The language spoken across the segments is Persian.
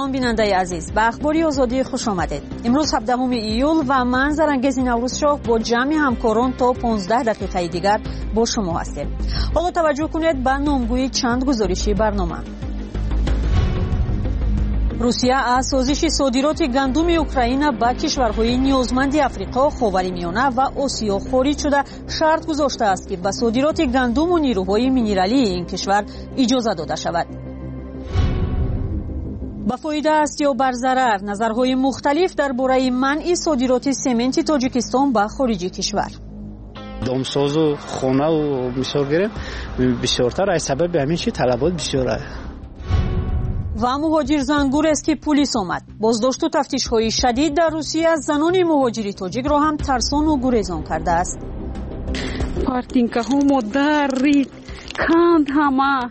سلام بیننده عزیز، به اخباری آزادی خوش آمدید. امروز 17 ایول و من زرنگز نوروز شاه با جمع همکاران تا 15 دقیقه دیگر با شما هستیم. حالا توجه کنید به نامگویی چند گزارشی برنامه. روسیه از سازش صادرات گندم اوکراین به کشورهای نیازمند افریقا، خاورمیانه و آسیا خارج شده شرط گذاشته است که به صادرات گندم و نیروهای مینرالی این کشور اجازه داده شود. با فایده است یا بر ضرر، نظرهای مختلف درباره منع صادرات سمنت تاجیکستان به خارج کشور. دامساز و خانه و مثال گیریم بسیارتر از سبب همین چی طلبات بسیاره. و مهاجر زنگور است که پلیس آمد. بازداشت و تفتیش‌های شدید در روسیه از زنان مهاجری تاجیک را هم ترسان و گریزان کرده است. پارتینکاها مدرید کند همه.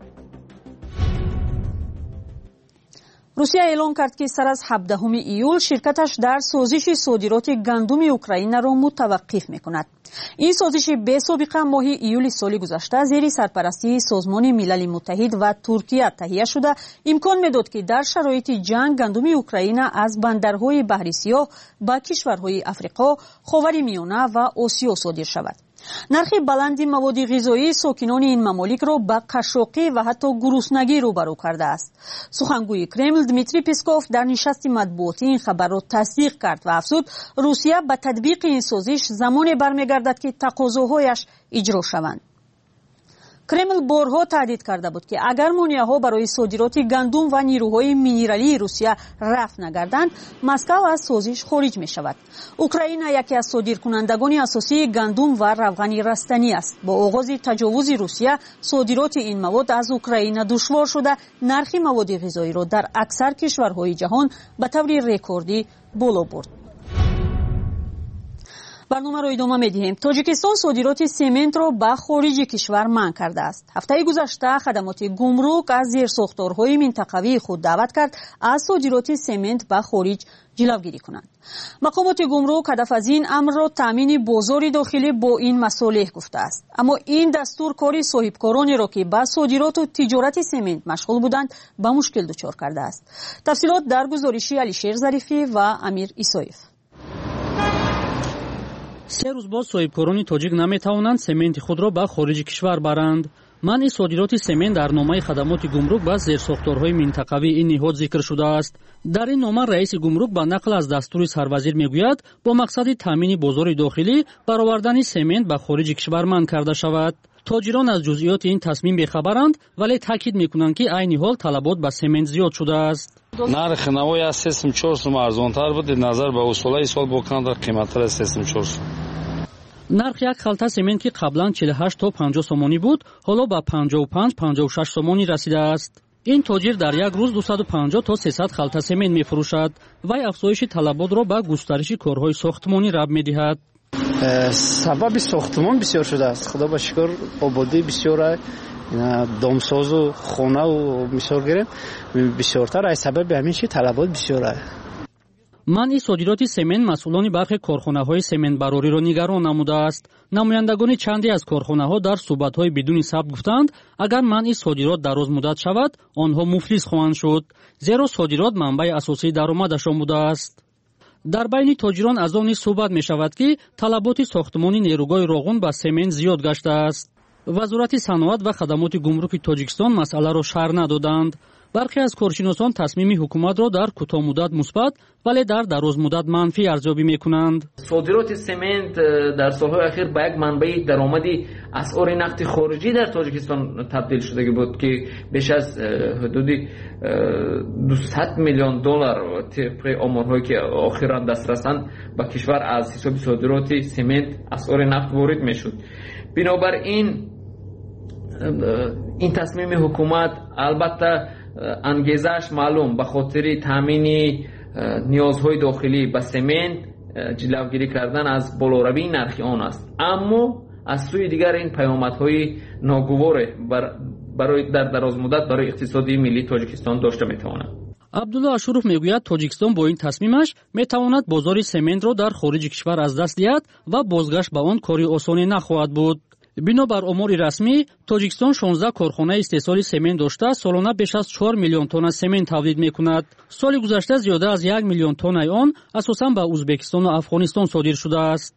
روسیه اعلام کرد که سر از 17 ایول شرکتش در سازش صادرات گندم اوکراین را متوقف می‌کند. این سازش به سابقه ماه ایول سال گذشته زیر سرپرستی سازمان ملل متحد و ترکیه تهیه شده امکان می‌داد که در شرایط جنگ گندم اوکراین از بندرهای بحر سیاه به کشورهای افریقا، خاورمیانه و آسیا صادر شود. نرخ بلند مواد غذایی ساکنان این ممالک را به قشاقی و حتی گرسنگی روبرو کرده است. سخنگوی کرمل دمیتری پسکوف در نشست مطبوعاتی این خبر را تصدیق کرد و افزود روسیه به تطبیق این سازش زمانی برمیگردد که تقاضاهایش اجرا شوند. کرمل بارها تهدید کرده بود که اگر مانع‌ها برای صادرات گندم و نیروهای مینرالی روسیه رفع نگردند، مسکو از سازش خارج می شود. اوکراین یکی از صادرکنندگان اساسی گندم و روغن رستنی است. با آغاز تجاوز روسیه، صادرات این مواد از اوکراین دشوار شده، نرخ مواد غذایی را در اکثر کشورهای جهان به طور رکوردی بالا برد. برنامه را ادامه می‌دهیم. تاجیکستان صادرات سمنت را به خارج کشور منع کرده است. هفته گذشته خدمات گمرک از زیرساختارهای منطقوی خود دعوت کرد از صادرات سمنت به خارج جلوگیری کنند. مقامات گمرک هدف از این امر را تامین بازار داخلی با این مصالح گفته است. اما این دستور کار صاحبکارانی را که به صادرات و تجارت سمنت مشغول بودند به مشکل دچار کرده است. تفصیلات در گزارشی علیشیر ظریفی و امیر ایسایف. 3 روز باز صاحبکاران تاجیک نمیتوانند سمنت خود را به خارج کشور برند. منع صادرات سمنت در نامه خدمات گمرک به زیرساختارهای منطقوی این نهاد ذکر شده است. در این نامه رئیس گمرک به نقل از دستور سروزیر میگوید با مقصد تامین بازار داخلی برآوردن سمنت به خارج کشور منع کرده شود. تاجران از جزئیات این تصمیم بیخبرند ولی تاکید میکنند که عین حال طلبات به سمنت زیاد شده است. نرخ نوای از 3 سوم ارزانتر بود نظر به اصولای سال با کاندر قیمتتر از 3 سوم. نرخ یک خلطه سمنت که قبلا 48 تا 50 سومانی بود حالا به 55-56 سومانی رسیده است. این تاجر در یک روز 250 تا 300 خلطه سمنت میفروشد و افزایش طلبات را به گسترش کارهای ساختمانی ربط میدهد. سبب ساختمان بسیار شده است. خدا با شکر آبادی بسیار دامساز و خانه و مثال گیریم بسیارتر از سبب همین چی طلبات بسیاره. منع صادرات سمنت مسئولان برخی کارخانه‌های سمنت براری را نگران نموده است. نمایندگان چندی از کارخانه‌ها در صحبت‌های بدون ثبت گفتند اگر منع صادرات دراز مدت شود آنها مفلس خواهند شد، زیرا صادرات منبع اساسی درآمدشان بوده است. در بین تاجران از آن صحبت می‌شود که طلبات ساختمانی نیروگاه راغون به سمنت زیاد گشته است. وزارت صنعت و خدمات گمرک تاجیکستان مسئله را شرح ندادند. برخی از کارشناسان تصمیم حکومت را در کوتاه مدت مثبت ولی در دراز مدت منفی ارزیابی می‌کنند. صادرات سمنت در سالهای اخیر به یک منبع درآمدی اسعار نقد خارجی در تاجیکستان تبدیل شده بود که بیش از حدود 200 میلیون دلار طبق آمارهایی که اخیراً دسترسند به کشور از حساب صادرات سمنت اسعار نقد وارد می‌شد. بنابراین این تصمیم حکومت البته انگیزش معلوم به خاطر تامین نیازهای داخلی به سمنت جلوگیری کردن از بالاروی نرخ آن است، اما از سوی دیگر این پیامدهای ناگوار برای در دراز مدت برای اقتصادی ملی تاجیکستان داشته میتواند. عبدالله اشروف میگوید تاجیکستان با این تصمیمش میتواند بازار سمنت را در خارج کشور از دست دهد و بازگشت به آن کاری آسانی نخواهد بود. бинобар омори расмӣ тоҷикистон 16 корхонаи истеҳсоли семент дошта солона беш аз 4 миллион тонна семент тавлид мекунад. соли гузашта зиёда аз 1 миллион тоннаи он асосан ба узбекистону афғонистон содир шудааст.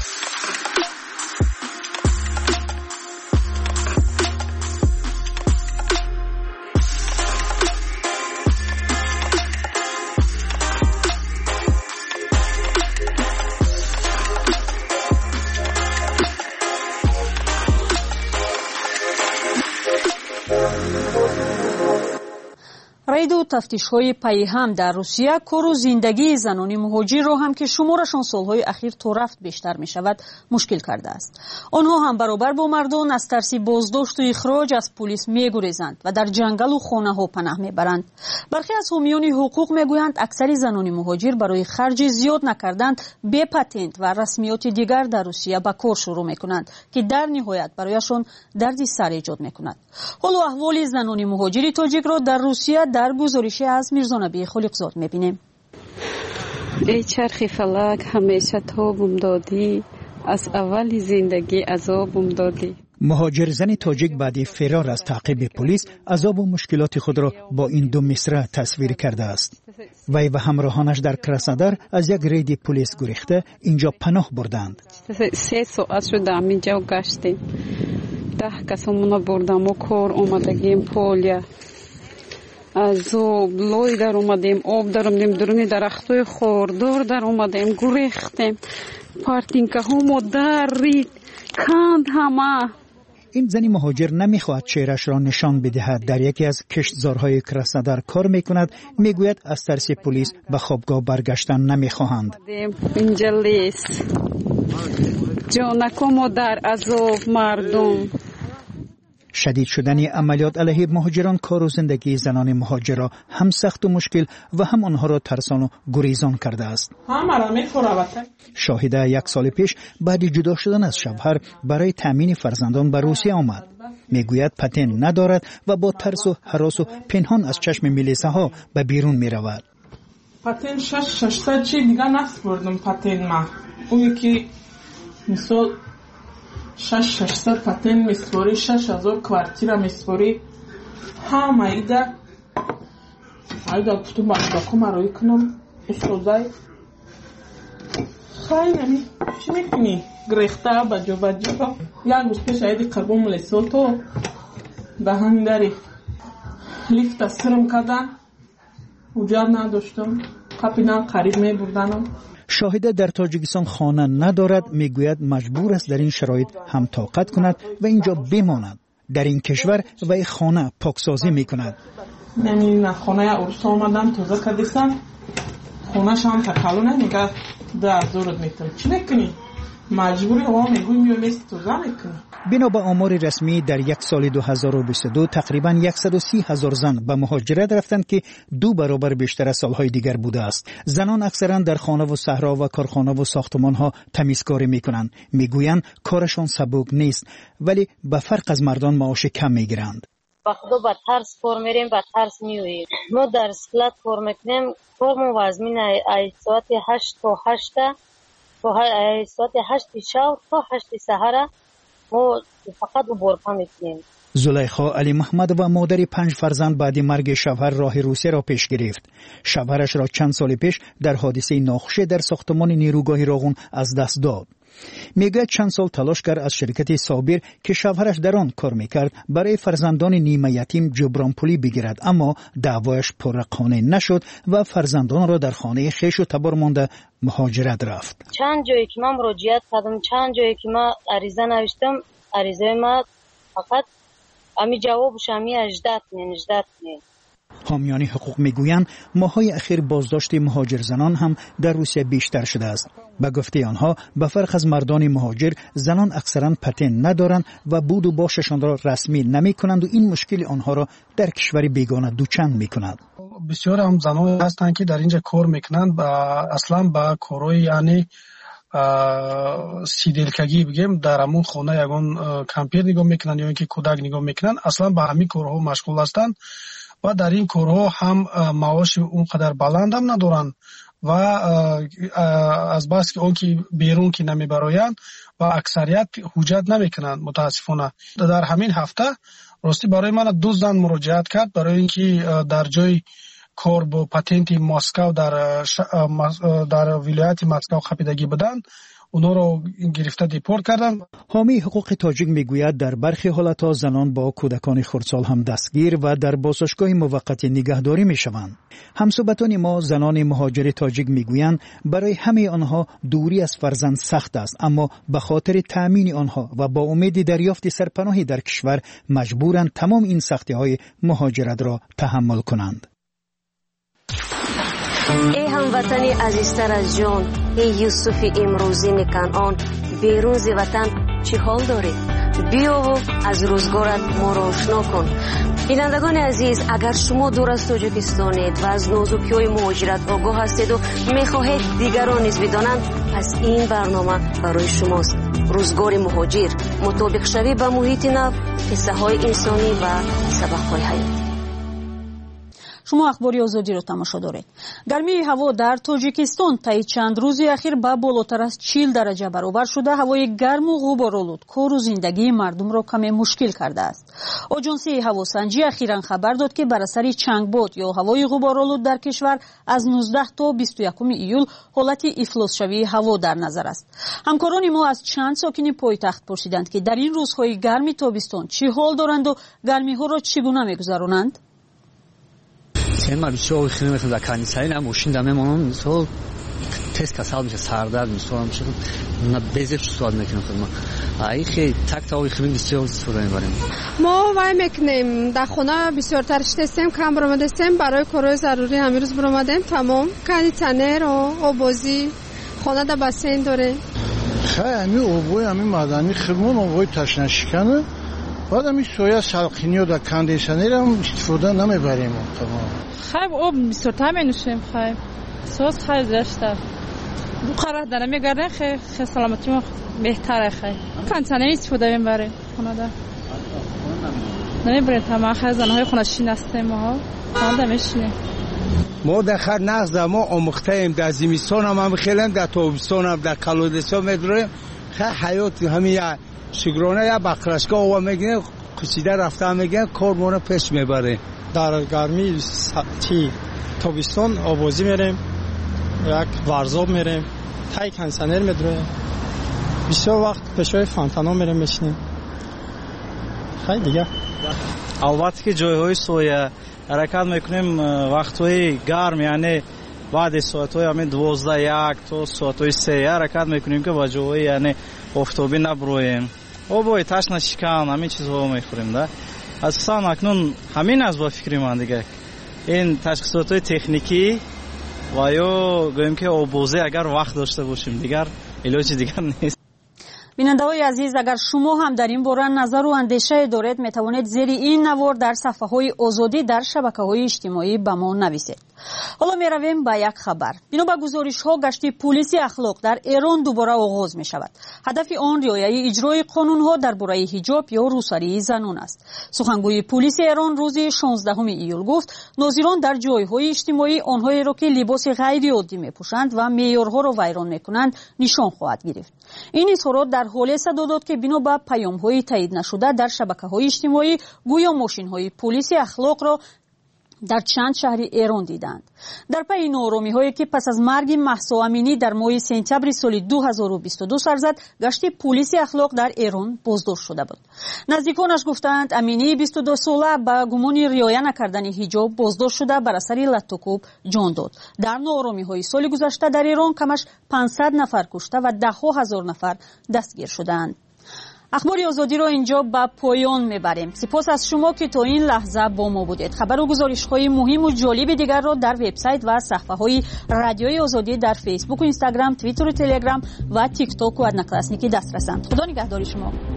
рейду тафтишҳои пайҳам дар Русия кору зиндагии занони муҳоҷирро ҳам ки шуморашон солҳои ахир то рафт бештар мешавад мушкил кардааст. онҳо ҳам баробар бо мардон аз тарси боздошту ихроҷ аз пулис мегурезанд ва дар ҷангалу хонаҳо панаҳ мебаранд. бархе аз ҳомиёни ҳуқуқ мегӯянд аксари занони муҳоҷир барои харҷи зиёд накардан бе патент ва расмиёти дигар дар Русия ба кор шурӯъ мекунанд ки дар ниҳоят барояшон дарди сар эҷод мекунад. ҳоло аҳволи занони муҳоҷири тоҷикро дар Русия дар гузориши аз Мирзонабии Холиқзод мебинем. ای چرخ فلک همیشه تابم دادی از اول زندگی عذابم دادی. مهاجر زن تاجیک بعد فرار از تعقیب پلیس عذاب و مشکلات خود را با این دو مصرع تصویر کرده است. وی و همراهانش در کراسنودار از یک رید پلیس گریخته اینجا پناه بردند. 3 ساعت شد اینجا گشتیم. 10 کسمون بردم و کار اومدگیم پولیا. از لای در اومدیم، آب در اومدیم، درونی درختای خوردار در اومدیم، گریختیم. پارتینکه ها در رید کند همه. این زنی مهاجر نمیخواهد چهرش را نشان بدهد. در یکی از کشتزارهای کراسنودار کار میکند. میگوید از ترس پلیس به خوابگاه برگشتن نمیخواهند. اینجا لیست جانکو در عذاب مردم. شدید شدن عملیات علیه مهاجران کار و زندگی زنان مهاجر را هم سخت و مشکل و هم آنها را ترسان و گریزان کرده است. شاهده 1 سال پیش بعد جدا شدن از شوهر برای تامین فرزندان به روسیه آمد. میگوید پتن ندارد و با ترس و هراس و پنهان از چشم میلیسه ها به بیرون می رود. پتن 600 چی دیگه نسپردم پتن ما. اون که مثال 600 پتن میسپاری، 6000 کوارتیرا میسپاری. همه ایده کتو باشداکو مروی کنم استوزای خیلی نمی چی میکنی؟ گریخته بجو یک روز پیش ایدی قربون ملیسول تو به همین داری لیفت سرم کردن اجاد نداشتم قپینم قریب می بردنم. شاهده در تاجیکستان خانه ندارد. میگوید مجبور است در این شرایط هم طاقت کند و اینجا بماند. در این کشور و خانه پاکسازی میکند. من خانه اروس آمدم تازه کردیستم خانه شام تکالونه میگه 10,000 میتونم چی میکنی؟ مجبوری هوا میگوی میومیست توزه میکنی. بنا به آمار رسمی در یک سال 2022 تقریبا 130,000 زن به مهاجرت رفتند که 2 برابر بیشتر از سالهای دیگر بوده است. زنان اکثرا در خانه و صحرا و کارخانه و ساختمان ها تمیزکاری میکنند. میگویند کارشان سبک نیست ولی به فرق از مردان معاش کم میگیرند. وقتا با ترس کار میریم با ترس میوییم. ما در اسکلات کار میکنیم کارمون وزمین ساعت 8 تا 8 ساعت 8 شب تا 8 سحر ما فقط برپا میکنیم. زلیخا علی محمد و مادر 5 فرزند بعد مرگ شوهر راه روسیه را پیش گرفت. شوهرش را چند سال پیش در حادثه ناخوش در ساختمان نیروگاه راغون از دست داد. میگوید چند سال تلاش کرد از شرکت صابر که شوهرش در آن کار میکرد برای فرزندان نیمه یتیم جبران پولی بگیرد، اما دعوایش پررقانه نشد و فرزندان را در خانه خویش و تبار مانده مهاجرت رفت. چند جایی که من مراجعت کردم، چند جایی که من عریضه نوشتم، عریضه ما فقط امی جوابش امی اجداد نی. حامیان حقوق میگویند ماهای اخیر بازداشت مهاجر زنان هم در روسیه بیشتر شده است. به گفته آنها به فرق از مردان مهاجر زنان اکثرا پتن ندارند و بود و باششان را رسمی نمی کنند و این مشکل آنها را در کشور بیگانه دوچند می کند. بسیار هم زنان هستند که در اینجا کار میکنند اصلا با کارهای یعنی سیدلکگی بگیم در همون خانه یگان کمپیر نگاه میکنند یا اینکه کودک نگاه میکنند، اصلا با همین کارها مشغول هستند و در این کارها هم معاش اونقدر بلند هم ندارن و از بس که اون که بیرون که نمیبراین و اکثریت حجت نمیکنند متاسفانه. در همین هفته راستی برای من 2 زن مراجعت کرد برای اینکه در جای کار با پاتنت مسکو در ولایت مسکو خپیدگی بدن، اونا رو گرفته دیپورت کردن. حامی حقوق تاجیک میگوید در برخی حالتها زنان با کودکان خردسال هم دستگیر و در بازداشتگاه موقت نگهداری میشوند. همصحبتان ما زنان مهاجر تاجیک میگویند برای همه آنها دوری از فرزند سخت است، اما به خاطر تأمین آنها و با امید دریافت سرپناهی در کشور مجبورند تمام این سختی‌های مهاجرت را تحمل کنند. ای هموطنی عزیزتر از جان، ای یوسف امروزین کنعان، بیرون ز وطن چه حال داری؟ بیا و از روزگارت ما را آشنا کن. بینندگان عزیز، اگر شما دور از تاجیکستانید و از نازکی‌های مهاجرت آگاه هستید و می‌خواهید دیگران نیز بدانند، پس این برنامه برای شماست. روزگار مهاجر، مطابق شوی به محیط نو، قصه‌های انسانی و سبق‌های حیاتی. شما اخباری آزادی رو تماشا دارید. گرمی هوا در تاجیکستان طی چند روزی اخیر به بالاتر از 40 درجه برابر شده هوای گرم و غبارآلود کار و زندگی مردم را کمی مشکل کرده است. آژانسی هواسنجی اخیراً خبر داد که بر اثر چنگباد یا هوای غبارآلود در کشور از 19 تا 21 ایول حالت افلاس شوی هوا در نظر است. همکاران ما از چند ساکن پایتخت پرسیدند که در این روزهای گرمی تابستان چه حال دارند و گرمی ها را چگونه می‌گذرانند. ما بسیار خیلی مثل در کنیسایی نموشیم دم ما مثلا تست کسال میشه سردرد مثلا میشه نه بزرگ سوال میکنم ما ای خیلی تک تا خیلی بسیار استفاده میبریم. ما وای میکنیم در خونه بسیار ترش تستیم کم برآمده استیم برای کارهای ضروری همین روز برآمدیم تمام کاندیشنر و آبازی خونه در بسین داره. خیلی همین آبوی همین معدنی خیلی آبوی تشنه شکنه. بعد همین سویا سالخینی و در کاندیشنر هم استفاده نمیبریم تمام. خیلی آب میسرته مینوشیم خیلی سوز خیلی زشته بو قرار داره میگردن خیلی سلامتی ما بهتره خیلی کاندیشنر استفاده میبریم خونه در نمیبریم تمام خیلی زنهای خونه شین هستیم ما خانده میشینیم. ما در خر نقض ما آموخته ایم در زمستان هم خیلی در تابستان هم در کالودستان میداریم خیلی حیات همین شگرانه یا بقرشگاه و میگه کشیده رفته هم میگه کارمونه پیش میبره. در گرمی تابستان آبازی میریم یک ورزاب میریم تای کنسنر میدرویم بسیار وقت پشوی فانتانا میریم میشنیم خیلی دیگه. البته که جایهای سویا حرکت میکنیم وقتهای گرم یعنی بعد ساعتهای همین 12 تا ساعتهای 3 حرکت میکنیم که با جاهای یعنی آفتابی نبرویم. آبای تشنه شکن همین چیزها میخوریم ده. اساسا اکنون همین از با فکری من دیگه این تشخیصات تکنیکی و یا گویم که آبوزه اگر وقت داشته باشیم دیگر علاج دیگر نیست. بیننده‌های عزیز، اگر شما هم در این باره نظر و اندیشه دارید میتوانید زیر این نوار در صفحه‌های آزادی در شبکه‌های اجتماعی به ما نویسید. حالا میرویم به یک خبر. بنا به گزارش‌ها گشت پلیس اخلاق در ایران دوباره آغاز می‌شود. هدف آن رعایت اجرای قانون‌ها درباره حجاب یا روسری زنان است. سخنگوی پلیس ایران روز 16 ایول گفت ناظران در جای‌های اجتماعی آنهایی را که لباس غیر عادی می‌پوشند و معیارها را ویران می‌کنند نشان خواهد گرفت. این اظهارات در حال صدا داد که بنا به پیام‌های تایید نشده در شبکه‌های اجتماعی گویا ماشین‌های پلیس اخلاق را در چند شهر ایران دیدند. در پی ناآرامی‌هایی که پس از مرگ مهسا امینی در ماه سپتامبر سال 2022 سر زد، گشت پلیس اخلاق در ایران بازداشت شده بود. نزدیکانش گفتند امینی 22 ساله به گمان رعایت نکردن حجاب بازداشت شده بر اثر لطوکوب جان داد. در ناآرامی‌های سال گذشته در ایران کمش 500 نفر کشته و ده‌ها هزار نفر دستگیر شدند. اخبار آزادی رو اینجا به پایان میبریم. سپاس از شما که تا این لحظه با ما بودید. خبر و گزارش‌های مهم و جالب دیگر را در وبسایت و صفحه‌های رادیوی آزادی در فیسبوک و اینستاگرام، توییتر و تلگرام و تیک تاک و ادناکلاسنیکی دسترسند. خدا نگهدار شما.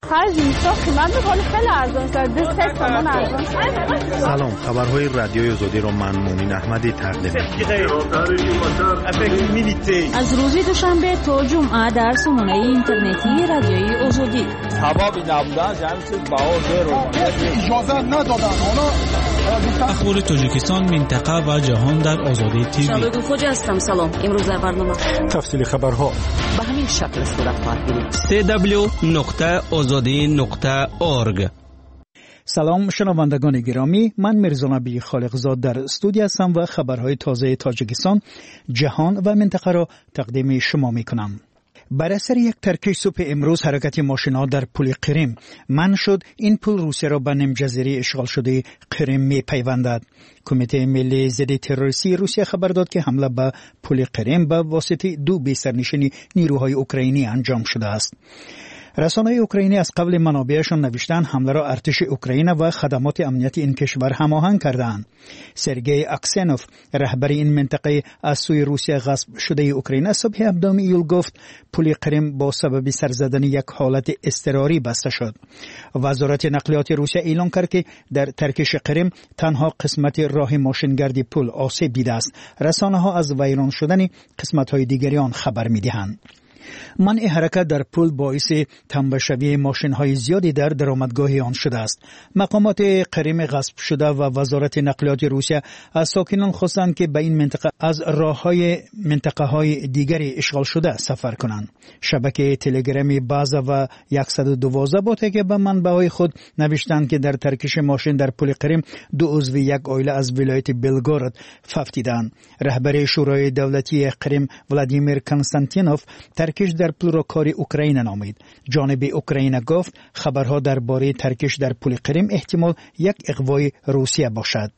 خرج میشه قیمت میکنه خیلی ارزان شده 3 تومن ارزان شده. سلام، خبرهای رادیوی آزادی را من مومن احمدی تقدیم از روز دوشنبه تا جمعه در سامانه اینترنتی رادیوی آزادی. هوا نبودن جمعیت بها اجازه ندادن. اخبار تاجیکستان، منطقه و جهان در آزادی تیوی. شبگو فوجی هستم. سلام. امروز در برنامه تفصیل خبرها به همین شکل صورت خواهد گرفت. www.azadi.org. سلام شنوندگان گرامی، من میرزا نبی خالقزاد در استودیو هستم و خبرهای تازه تاجیکستان، جهان و منطقه را تقدیم شما میکنم. بر اثر یک ترکش صبح امروز حرکت ماشین‌ها در پل قرم منع شد. این پل روسیه را به نیم جزیره اشغال شده قرم می‌پیوندد. کمیته ملی ضد تروریستی روسیه خبر داد که حمله به پل قرم به واسطه 2 بی‌سرنشین نیروهای اوکراینی انجام شده است. رسانه‌های اوکراینی از قبل منابعشان نوشتند حمله را ارتش اوکراین و خدمات امنیتی این کشور هماهنگ کردند. سرگئی اکسنوف رهبر این منطقه از سوی روسیه غصب شده اوکراین صبح 17 ایول گفت پل قرم با سبب سر زدن یک حالت اضطراری بسته شد. وزارت نقلیات روسیه اعلام کرد که در ترکش قرم تنها قسمت راه ماشینگردی پل آسیب دیده است. رسانه‌ها از ویران شدن قسمت‌های دیگری آن خبر می‌دهند. منع حرکت در پل باعث تنبشوی ماشین‌های زیادی در درآمدگاه آن شده است. مقامات قرم غصب شده و وزارت نقلیات روسیه از ساکنان خواستند که به این منطقه از راه‌های منطقه‌های دیگری اشغال شده سفر کنند. شبکه تلگرامی بازا و 112 با تکیه به منبع‌های خود نوشتند که در ترکش ماشین در پل قرم 2 عضو یک عائله از ولایت بلگارد فوت دیدند. رهبر شورای دولتی قرم ولادیمیر کنستانتینوف ترکش در پل را کار اوکراین نامید. جانب اوکراین گفت خبرها درباره ترکش در پل قرم احتمال یک اغوای روسیه باشد.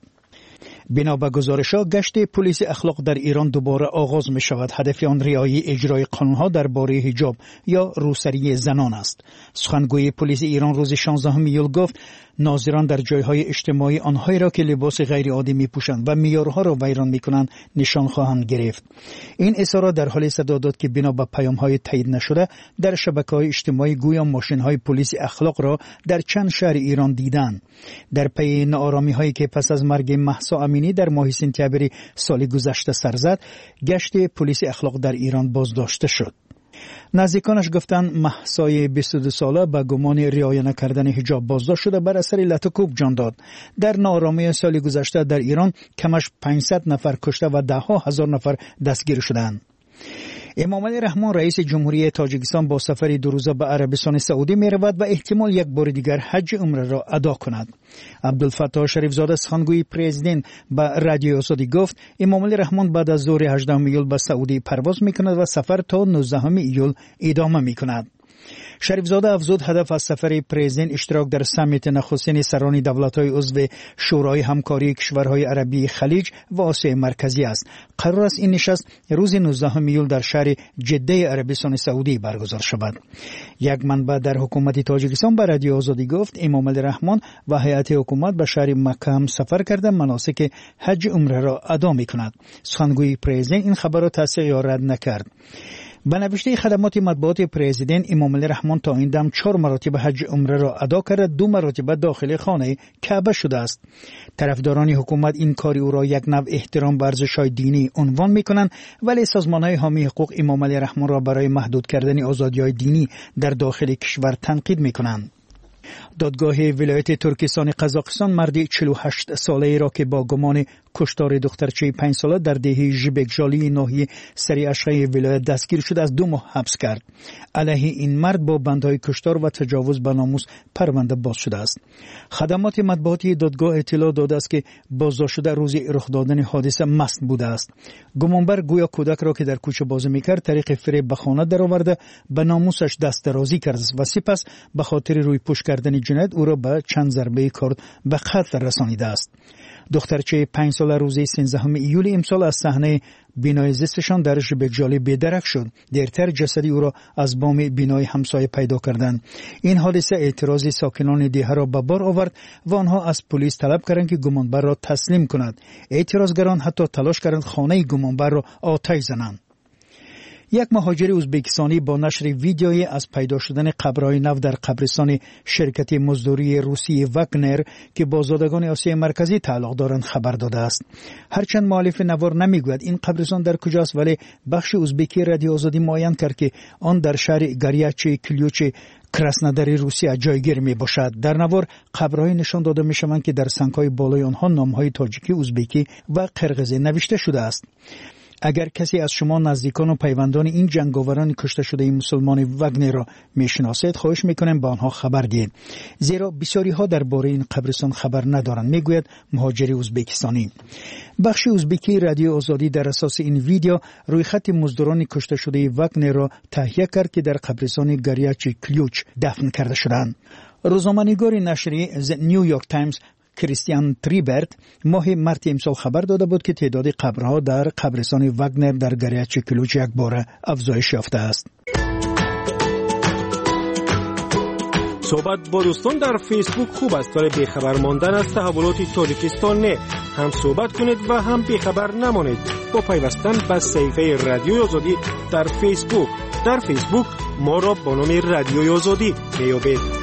بنا به گزارش‌ها گشت پلیس اخلاق در ایران دوباره آغاز می شود. هدف آن رعایت اجرای قانون‌ها درباره حجاب یا روسری زنان است. سخنگوی پلیس ایران روز 16 ایول گفت ناظران در جایهای اجتماعی آنهایی را که لباس غیر عادی می‌پوشند و معیارها را ویران می‌کنند نشان خواهند گرفت. این اظهار در حالی صدا داد که بنا به پیام‌های تایید نشده در شبکه‌های اجتماعی گویا ماشین‌های پلیس اخلاق را در چند شهر ایران دیدند. در پی ناآرامی‌هایی که پس از مرگ مهسا امینی در ماه سپتامبر سال گذشته سر زد، گشت پلیس اخلاق در ایران بازداشته شد. نزدیکانش گفتند مهسای 22 ساله به گمان رعایت نکردن حجاب بازداشت شده بر اثر لطکوب جان داد. در ناآرامی سال گذشته در ایران کمش 500 نفر کشته و 10,000 نفر دستگیر شدند. امام علی رحمان رئیس جمهوری تاجیکستان با سفر 2 روزه به عربستان سعودی می رود و احتمال یک بار دیگر حج عمره را ادا کند. عبدالفتاح شریف زاده سخنگوی پرزیدنت به رادیو آزادی گفت امام علی رحمان بعد از ظهر 18 ایول به سعودی پرواز می کند و سفر تا 19 ایول ادامه می کند. شریف زاده افزود هدف از سفر پرزیدنت اشتراک در سمیت نخستین سران دولت‌های عضو شورای همکاری کشورهای عربی خلیج و آسیای مرکزی است. قرار است این نشست روز 19 ایول در شهر جده عربستان سعودی برگزار شود. یک منبع در حکومت تاجیکستان به رادیو آزادی گفت امام علی رحمان و هیئت حکومت به شهر مکه هم سفر کرده مناسک حج عمره را ادا می‌کند. سخنگوی پرزیدنت این خبر را تصدیق یا رد نکرد. به نوشته خدمات مطبوعات پرزیدنت امام علی رحمان تا این دم 4 مراتب حج عمره را ادا کرده، 2 مرتبه داخل خانه کعبه شده است. طرفداران حکومت این کاری او را یک نوع احترام به ارزش‌های دینی عنوان می‌کنند، ولی سازمان‌های حامی حقوق امام علی رحمان را برای محدود کردن آزادی‌های دینی در داخل کشور تنقید می‌کنند. دادگاه ولایت ترکستان قزاقستان مرد 48 ساله را که با گمان کشتار دخترچه 5 ساله در دهه ژبکجالی ناحیه سری اشغای ولایت دستگیر شد از 2 ماه حبس کرد. علیه این مرد با بندهای کشتار و تجاوز به ناموس پرونده باز شده است. خدمات مطبوعاتی دادگاه اطلاع داده است که بازداشت شده روز رخ دادن حادثه مست بوده است. گمانبر گویا کودک را که در کوچه بازی می‌کرد طریق فریب به خانه درآورده به ناموسش دست درازی کرد و سپس به خاطر روی پوش کردن جنایت او را به چند ضربه کارد به قتل رسانیده است. دخترچه 5 ساله روز 13 ایول امسال از صحنه بینای زیستشان در ژبکجالی بی‌درک شد. دیرتر جسدی او را از بام بینای همسایه پیدا کردند. این حادثه اعتراض ساکنان دیه را به بار آورد و آنها از پلیس طلب کردند که گمانبر را تسلیم کند. اعتراضگران حتی تلاش کردند خانه گمانبر را آتش زنند. یک مهاجر ازبکستانی با نشر ویدیویی از پیدا شدن قبرهای نو در قبرستان شرکت مزدوری روسی واگنر که با زادگان آسیای مرکزی تعلق دارند خبر داده است. هرچند مؤلف نوار نمیگوید این قبرستان در کجاست، ولی بخش ازبکی رادیو آزادی معین کرد که آن در شهر گریاچ کلیوچ کراسنوداری روسیه جایگیر می باشد. در نوار قبرهای نشان داده می شوند که در سنگ‌های بالای آنها نام‌های تاجیکی، ازبکی و قرقیزی نوشته شده است. اگر کسی از شما نزدیکان و پیوندان این جنگاوران کشته شده این مسلمان واگنر را میشناسید، خواهش میکنم به آنها خبر دهید، زیرا بسیاری ها درباره این قبرستان خبر ندارند، میگوید مهاجر ازبکستانی. بخش ازبکی رادیو آزادی در اساس این ویدیو روی خط مزدوران کشته شده واگنر را تهیه کرد که در قبرستان گریاچ کلیوچ دفن کرده شدند. روزنامه‌نگار نشریه The New York Times کریستیان تریبرت ماه مارس امسال خبر داده بود که تعداد قبرها در قبرستان واگنر در گریاچ کلیوچ یک بار افزایش یافته است. صحبت با دوستان در فیسبوک خوب است، ولی بیخبر ماندن از تحولات تاجیکستان نه. هم صحبت کنید و هم بیخبر نمانید با پیوستن به صفحه رادیو آزادی در فیسبوک. در فیسبوک ما را با نام رادیو آزادی میابید.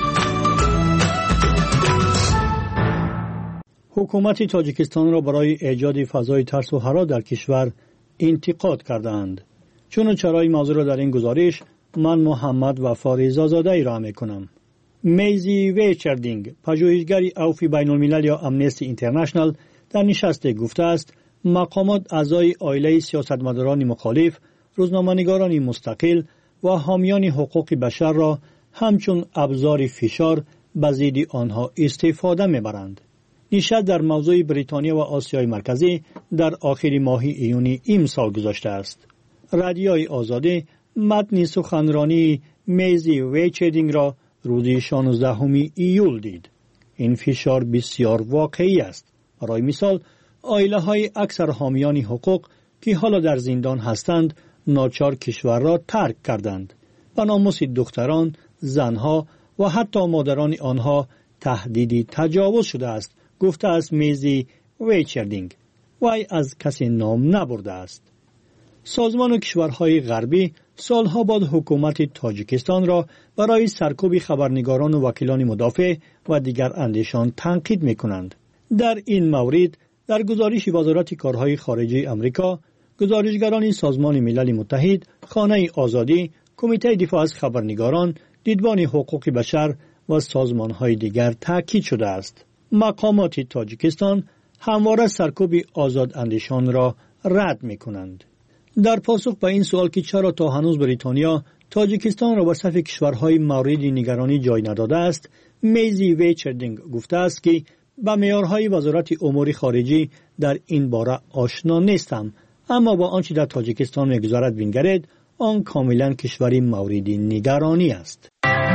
حکومت تاجیکستان را برای ایجاد فضای ترس و حراس در کشور انتقاد کردند. چون چرای موضوع را در این گزارش من محمد وفا رضازاده ارائه میکنم. میزی ویچردینگ، پژوهشگر عفو بین الملل یا امنستی اینترنشنال، در نشست گفته است مقامات اعضای عائله سیاستمداران مخالف، روزنامه‌نگاران مستقل و حامیان حقوق بشر را همچون ابزار فشار به ضد آنها استفاده میبرند. نشست در موضوع بریتانیا و آسیای مرکزی در آخر ماه ایون امسال گذاشته است. رادیوی آزادی متن سخنرانی میزی ویچردینگ را روز 16 ایول دید. این فشار بسیار واقعی است. برای مثال عائله های اکثر حامیان حقوق که حالا در زندان هستند ناچار کشور را ترک کردند. به ناموس دختران، زنها و حتی مادران آنها تهدیدی تجاوز شده است، گفته است میزی ویچردینگ. وی از کسی نام نبرده است. سازمان و کشورهای غربی سالها بعد حکومت تاجیکستان را برای سرکوب خبرنگاران و وکیلان مدافع و دیگر اندیشان تنقید می‌کنند. در این مورد در گزارش وزارت کارهای خارجه آمریکا، گزارشگران سازمان ملل متحد، خانه آزادی، کمیته دفاع از خبرنگاران، دیدبان حقوق بشر و سازمان‌های دیگر تاکید شده است. مقامات تاجیکستان همواره سرکوب آزاد اندیشان را رد می‌کنند. در پاسخ به این سوال که چرا تا هنوز بریتانیا تاجیکستان را به صف کشورهای مورد نگرانی جای نداده است، میزی ویچردینگ گفته است که با معیارهای وزارت امور خارجه در این باره آشنا نیستم، اما با آنچه در تاجیکستان می‌گذرد بنگرید، آن کاملا کشوری مورد نگرانی است.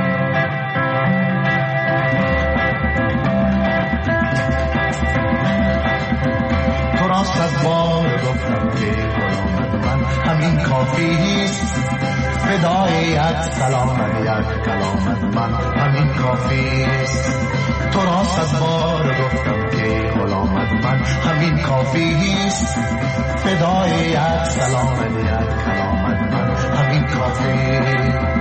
همین کافیست فدای یک سلام یک کلام من، همین کافیست تو را صد بار گفتم که غلامت من، همین کافیست فدای یک سلام یک کلام من، همین کافیست.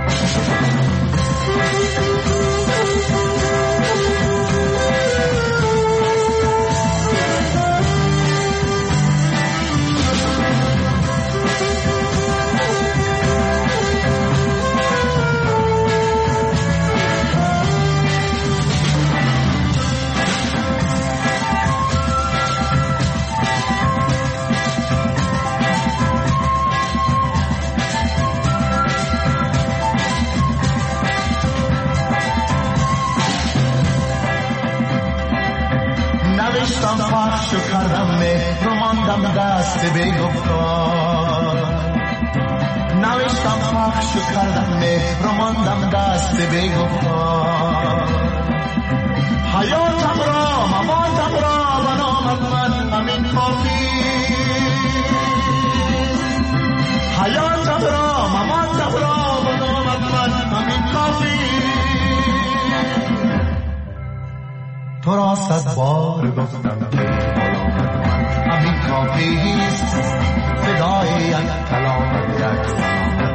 نوشتم پخش و کردم مهر و ماندم دست بی‌گفتار، نوشتم پخش و کردم مهر و ماندم دست بی‌گفتار، حیاتم را مماتم را به نامت من همین کافی، حیاتم را مماتم را به نامت من همین کافی. تو را صد بار گفتم که غلامت من همین کافیست فدای یک کلام یک سلام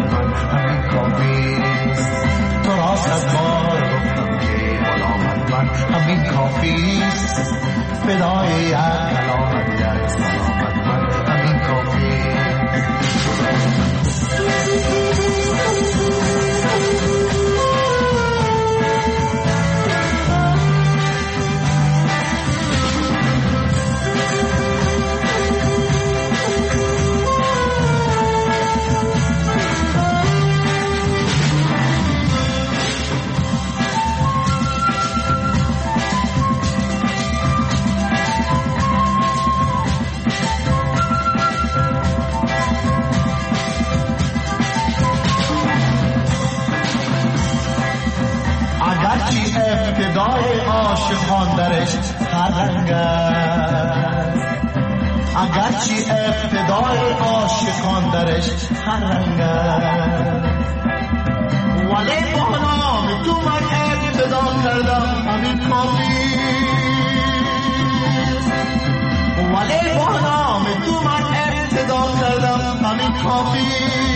کافی است فدای یک کلامت یک سلامت من همین کافی ابتدای عاشقان درش هر رنگ است اگرچه ابتدای عاشقان درش هر رنگ است ولی با نام تو من ابتدا کردم همین کافی ولی با نام تو من ابتدا کردم همین کافی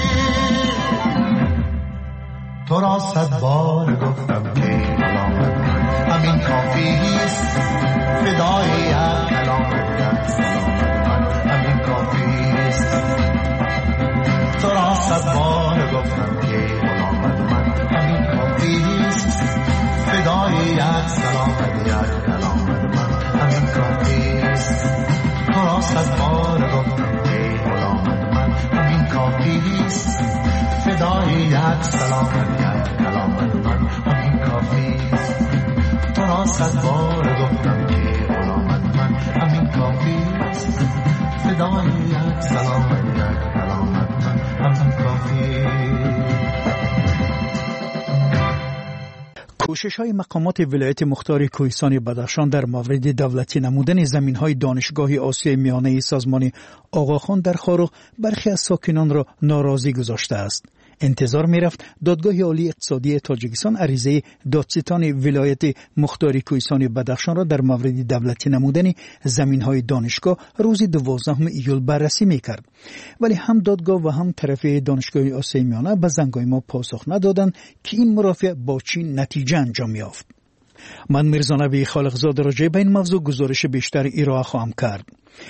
تو را 100 بار گفتم که کلامت من همین کافی است فدای یک کلامت یک سلامت من همین کافی است تو را 100 بار گفتم که کلامت من همین کافی است فدای یک سلامت یک کلامت من همین کافی است تو را 100 بار گفتم که کلامت من همین کافی است فدای یک سلامت یک کلامت من همین کافی است تو را 100 بار گفتم که غلامت من همین کافی است فدای یک سلامت یک کلامت من همین کافی کوشش‌های مقامات ولایت مختار کوهستان بدخشان در مورد دولتی نمودن زمین‌های دانشگاه آسیای میانه سازمان آقاخان در خاروغ برخی از ساکنان را ناراضی گذاشته است. انتظار می‌رفت دادگاه عالی اقتصادی تاجیکستان عریضه دادستان ولایت مختار کوهستان بدخشان را در مورد دولتی نمودن زمین‌های دانشگاه روز 12 ایول بررسی می‌کرد. ولی هم دادگاه و هم طرف دانشگاه آسیای میانه به زنگ‌های ما پاسخ ندادند که این مرافعه با چه نتیجه انجام یافت. من میرزا نبی خالقزاده راجع به این موضوع گزارش بیشتر ارائه خواهم کرد.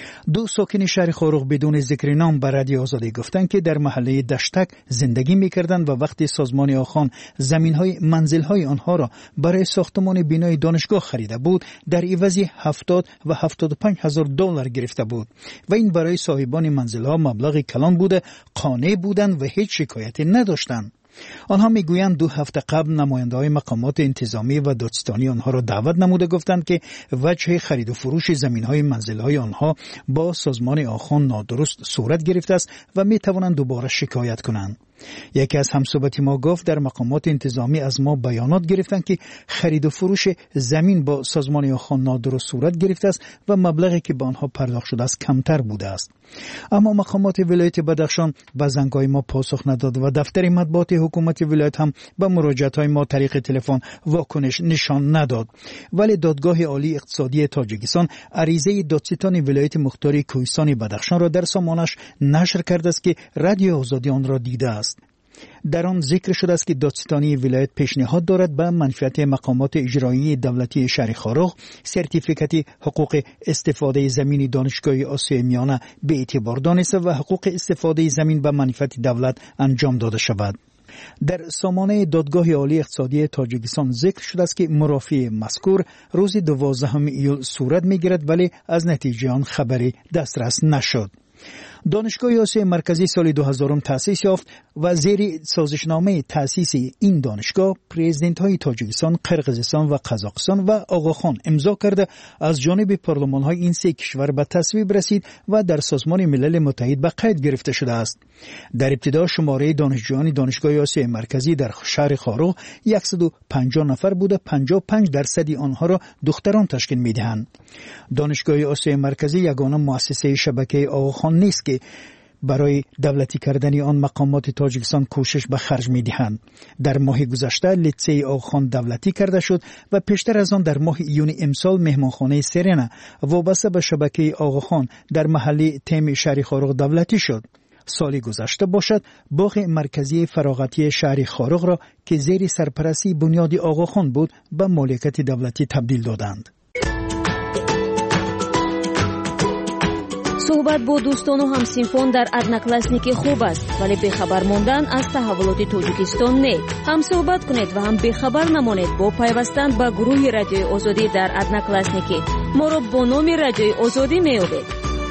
2 ساکن شهر خاروغ بدون ذکر نام به رادیو آزادی گفتند که در محله دشتک زندگی می‌کردند و وقتی سازمان آخان زمین‌های منزل‌های آنها را برای ساختمان بنای دانشگاه خریده بود در عوض 70 و 75 هزار دلار گرفته بود و این برای صاحبان منزل‌ها مبلغ کلان بوده قانع بودند و هیچ شکایتی نداشتند. آنها میگویند 2 هفته قبل نماینده‌های مقامات انتظامی و دادستانی آنها را دعوت نموده گفتند که وجه خرید و فروش زمین‌های منزل‌های آنها با سازمان آخان نادرست صورت گرفته است و می‌توانند دوباره شکایت کنند. یکی از همصحبت ما گفت در مقامات انتظامی از ما بیانات گرفتند که خرید و فروش زمین با سازمان آخان نادرست صورت گرفته است و مبلغی که به آنها پرداخت شده است کمتر بوده است. اما مقامات ولایت بدخشان به زنگ‌های ما پاسخ نداد و دفتر مطبوعات حکومت ولایت هم به مراجعت‌های ما طریق تلفن واکنش نشان نداد. ولی دادگاه عالی اقتصادی تاجیکستان عریضه دادستان ولایت مختار کوهستان بدخشان را در سامانش نشر کرده است که رادیو آزادی آن را دیده است. در آن ذکر شده است که دادستانی ولایت پیشنهاد دارد به منفعت مقامات اجرایی دولتی شهر خاروغ سرتیفیکت حقوق استفاده زمین دانشگاه آسیای میانه به اعتبار دانسته و حقوق استفاده زمین به منفعت دولت انجام داده شود. در سامانه دادگاه عالی اقتصادی تاجیکستان ذکر شده است که مرافعه مذکور روز 12 ایول صورت می‌گیرد ولی از نتیجه آن خبری دسترس نشد. دانشگاه آسیای مرکزی سال 2000 تأسیس یافت و زیر سازشنامه تأسیس این دانشگاه پرزیدنت های تاجیکستان، قرقیزستان و قزاقستان و آقاخان امضا کرده از جانب پارلمان های این 3 کشور به تصویب رسید و در سازمان ملل متحد به قید گرفته شده است. در ابتدا شماره دانشجویان دانشگاه آسیای مرکزی در شهر خاروغ 150 نفر بوده، 55% آنها را دختران تشکیل می‌دهند. دانشگاه آسیای مرکزی یگانه مؤسسه شبکه آقاخان نیست که برای دولتی کردن آن مقامات تاجیکستان کوشش به خرج می‌دهند. در ماه گذشته لیسه آقاخان دولتی کرده شد و پیشتر از آن در ماه ایون امسال مهمانخانه سرنا وابسته به شبکه آقاخان در محله تیم شهر خاروغ دولتی شد. سالی گذشته باشد باغ مرکزی فراغتی شهر خاروغ را که زیر سرپرستی بنیاد آقاخان بود به مالکیت دولتی تبدیل دادند. суҳбат бо дӯстону ҳамсинфон дар одноклассники хуб аст, вале бехабар мондан аз таҳаввулоти Тоҷикистон не. ҳам суҳбат кунед ва ҳам бехабар намонед бо пайвастан ба гурӯҳи Радиои Озодӣ дар одноклассники. моро бо номи Радиои Озодӣ меёбед.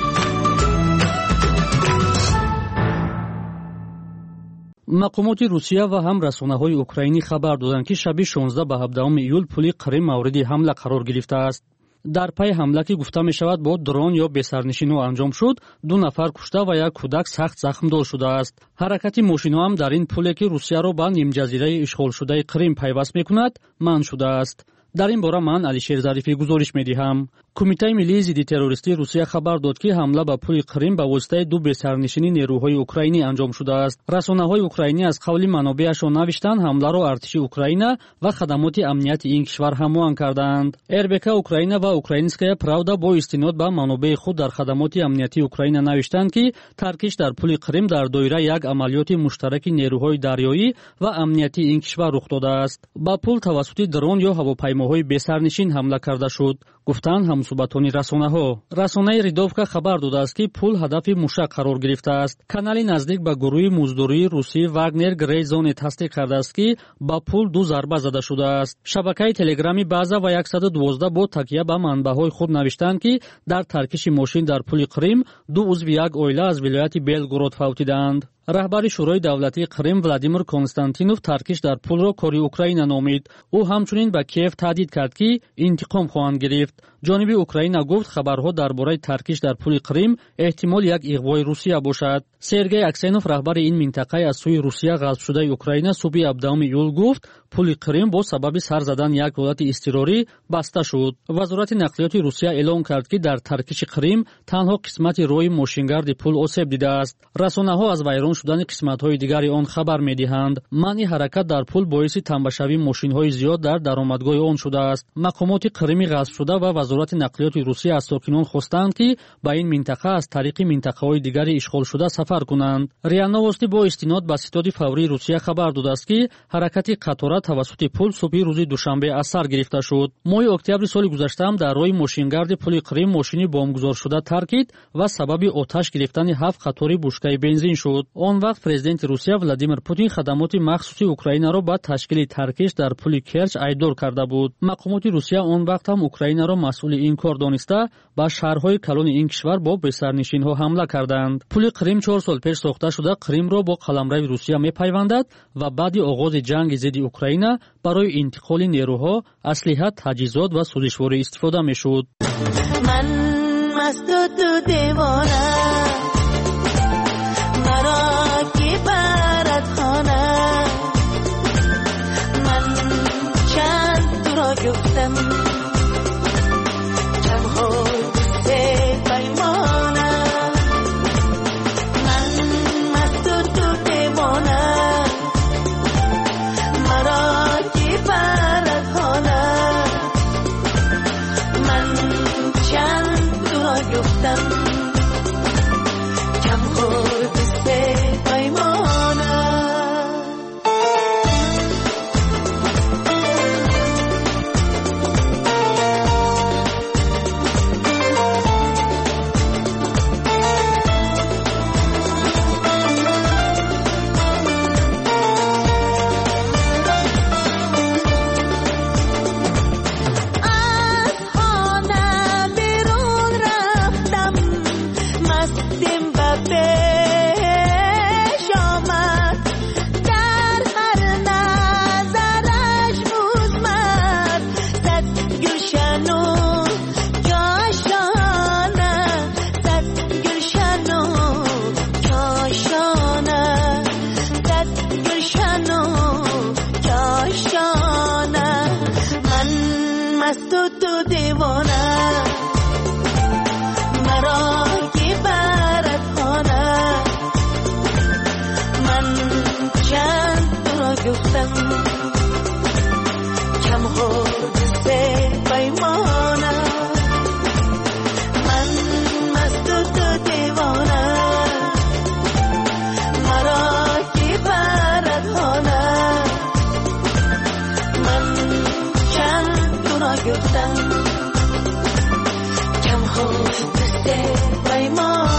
мақомоти Русия ва ҳам расонаҳои Украинӣ хабар доданд, ки шаби 16 ба 17 июл пули Қрим мавриди ҳамла қарор гирифтааст. дар пай ҳамла ки гуфта мешавад бо дрон ё бесарнишинҳо анҷом шуд, 2 нафар кушта ва як кӯдак сахт захмдор шудааст. ҳаракати мошинҳо ҳам дар ин пуле ки Русияро ба нимҷазираи ишғолшудаи Қрим пайваст мекунад, манъ шудааст. дар ин бора ман Алишер Зарифӣ гузориш медиҳам. Кумитаи миллии зидди террористии Русия хабар дод, ки ҳамла ба пули Қрим ба воситаи 2 бесарнишини нерӯҳои украинӣ анҷом шудааст. расонаҳои украинӣ аз қавли манобеашон навиштанд, ҳамларо артиши Украина ва хадамоти амнияти ин кишвар ҳамоҳанг кардаанд. РБК Украина ва Украинская правда бо истинод ба манобеи худ дар хадамоти амниятии Украина навиштанд, ки таркиш дар пули Қрим дар доираи як амалиёти муштараки нерӯҳои дарёӣ ва амнияти ин кишвар рух додааст. ба пул тавассути дрон ё ҳавопаймоҳои бесарнишин ҳамла карда шуд, гуфтанд ҳамсуҳбатони расонаҳо. расонаи Ридовка хабар додааст, ки пул ҳадафи мушак қарор гирифтааст. канали наздик ба гурӯҳи муздурии русӣ Вагнер Грей Зоне тасдиқ кардааст, ки ба пул 2 зарба зада шудааст. шабакаи телеграми База ва 112 бо такя ба манбаъҳои худ навиштанд, ки дар таркиши мошин дар пули Қрим 2 узви як оила аз вилояти Белгород фавтидаанд. раҳбари шӯрои давлатии Қрим Владимир Константинов таркиш дар пулро кори Украина номид. ӯ ҳамчунин ба Киев таҳдид кард, ки интиқом хоҳанд гирифт. ҷониби Украина гуфт, хабарҳо дар бораи таркиш дар пули Қрим эҳтимол як иғвои Русия бошад. Сергей Аксенов, раҳбари ин минтақаи аз сӯи Русия ғасбшудаи Украина, субҳи 17 июл гуфт, пули Қрим бо сабаби сар задан як ҳолати изтирорӣ баста шуд. вазорати нақлиёти Русия эълон кард, ки дар таркиши Қрим танҳо қисмати роҳи мошингарди пул осеб дидааст. расонаҳо аз вайрон шудани қисматҳои дигари он хабар медиҳанд. манъи ҳаракат дар пул боиси танбашавии мошинҳои зиёд дар даромадгоҳи он шудааст. мақомоти Қрими ғасбшуда ва вазорати нақлиёти Русия аз сокинон хостанд, ки ба ин минтақа аз тариқи минтақаҳои дигари ишғолшуда сафар кунанд. риа новости бо истинод ба ситоди фаврии Русия хабар додааст, ки ҳаракати қатора тавассути пул субҳи рӯзи душанбе аз сар гирифта шуд. моҳи октябри соли гузаштаам дар роҳи мошингарди пули Қрим мошини бомбгузоршуда таркид ва сабаби оташ гирифтани 7 қатори бушкаи бензин шуд. он вақт президенти Русия Владимир Путин хадамоти махсуси Украинаро ба ташкили таркиш дар пули Керч айбдор карда буд. мақомоти Русия он вақт ҳам Украинаро масъули ин кор дониста ба шаҳрҳои калони ин кишвар бо бесарнишинҳо ҳамла карданд. пули Қрим 4 сол пеш сохта шуда Қримро бо қаламрави Русия мепайвандад ва баъди оғози ҷанги зидди Украина барои интиқоли нерӯҳо, аслиҳа, таҷҳизот ва сӯзишворӣ истифода мешуд. ман масту ту девона маро ки барад хона ман чанд туро гуфтам گفتم کم خوب دسته پیمان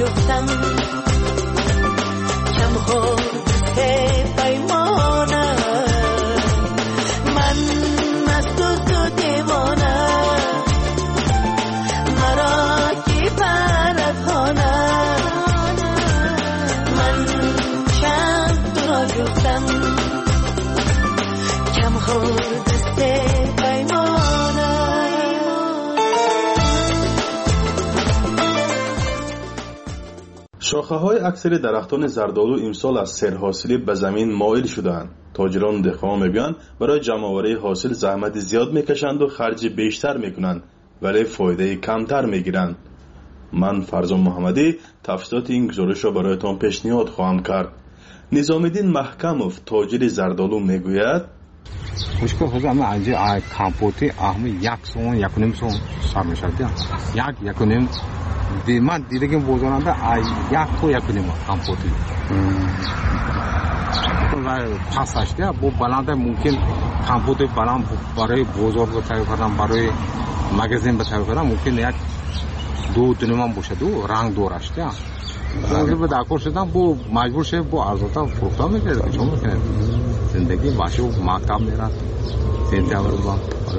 گفتم کم خورد پیمانه من مست و تو دیوانه مرا کی پرهانه من چند تو را گفتم کم خورد پیمانه. شاخه‌های اکثر درختان زردآلو امسال از سرحاصلی به زمین مائل شدند. تاجران و دهقانان میگویند برای جمع‌آوری حاصل زحمت زیاد میکشند و خرج بیشتر میکنند ولی فایده کمتر میگیرند. من فرزان محمدی تفصیلات این گزارش را برایتان پیشنهاد خواهم کرد. نظام‌الدین محکموف تاجر زردآلو میگوید مشکل خودم اینجا کامپوتی اهم یک سون یک نیم سون سر میشه یک نیم من دیده که بازارنده یک تو یک نیم کامپوتی پس هشته با بلنده ممکن کامپوتی بلند برای بازار بتایی کردن برای مگزین بتایی کردن ممکن یک دو نیم باشه دو رنگ دور هشته اگر به دکور شدن با مجبور شه با ارزاتا فروخته میکنه چون میکنه زندگی باشه و مکتب میرن زنده برگان.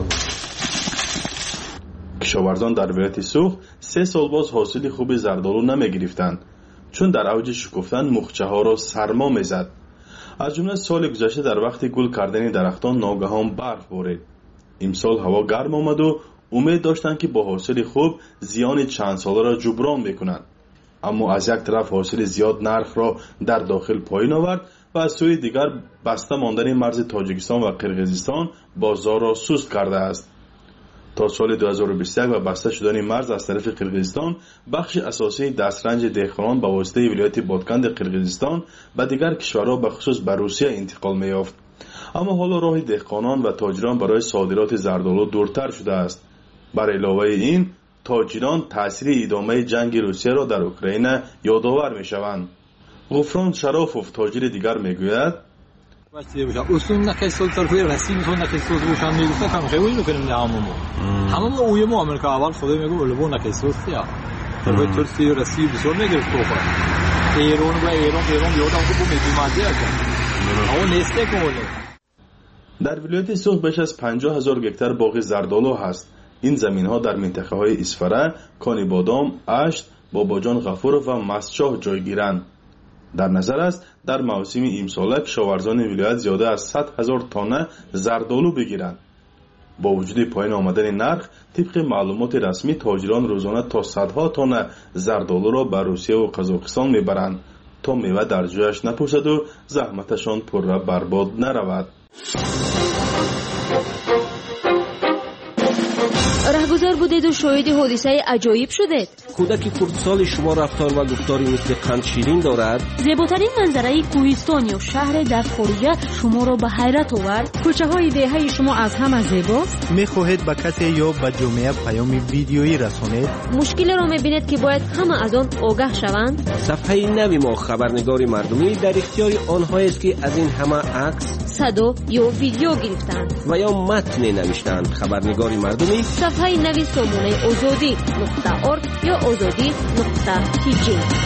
کشاورزان در ولایت سوخت 3 سال باز حاصل خوب زردآلو نمیگرفتند چون در اوج شکفتن مخچه ها را سرما میزد. از جمله سال گذشته در وقت گل کردن درختان ناگهان برف بارید. امسال هوا گرم آمد و امید داشتند که با حاصل خوب زیان چند ساله را جبران میکنند. اما از یک طرف حاصل زیاد نرخ را در داخل پایین آورد و از سوی دیگر بسته ماندن مرز تاجیکستان و قرقیزستان بازار را سست کرده است. تا سال 2021 و بسته شدن مرز از طرف قرقیزستان بخش اساسی دسترنج دهقانان به واسطه ولایت بادکند قرقیزستان به دیگر کشورها به خصوص به روسیه انتقال می‌یافت. اما حالا راه دهقانان و تاجران برای صادرات زردآلو دورتر شده است. بر علاوه این تاجران تاثیر ادامه جنگ روسیه را در اوکراین یادآور می‌شوند. غفران شرافوف تاجر دیگر میگوید اصلا نکسل طرفی رسمی تو نکسل روشن میگفته کم خیلی میکنیم همون اوی ما آمریکا اول خدا میگه ولبو نکسل سیا طرفی ترسی رسمی بسیار میگرفت تو ایران یادم خوب میدیماده اون نیسته کوله. در ولایت سوخت بیش از 50,000 هکتار باغ زردآلو هست. این زمین ها در منطقه های اسفره، کانی بادام، اشت، باباجان غفور و مسچاه جای گیرند. در نظر است در موسم امساله کشاورزان ولایت زیاده از 100,000 تانه زردآلو بگیرند. با وجود پایین آمدن نرخ طبق معلومات رسمی تاجران روزانه تا صدها تانه زردآلو را به روسیه و قزاقستان میبرند تا میوه در جایش نپوسد و زحمتشان پرره برباد نرود. رهگذر بودید و شاهد حادثه عجایب شدید. کودک خردسال شما رفتار و گفتاری مثل قند شیرین دارد. زیباترین منظره کوهستان یا شهر در خارجه شما را به حیرت آورد. کوچه های دهه شما از همه زیباست. میخواهید به کسی یا به جامعه پیام ویدیویی رسانید؟ مشکل را میبینید که باید همه از آن آگاه شوند. صفحه نوی ما خبرنگار مردمی در اختیار آنهایی است که از این همه عکس، صدا یا ویدیو گرفتند و یا متن نوشتند. خبرنگار مردمی صفحه نوی سامانه آزادی.org یا آزادی.tg.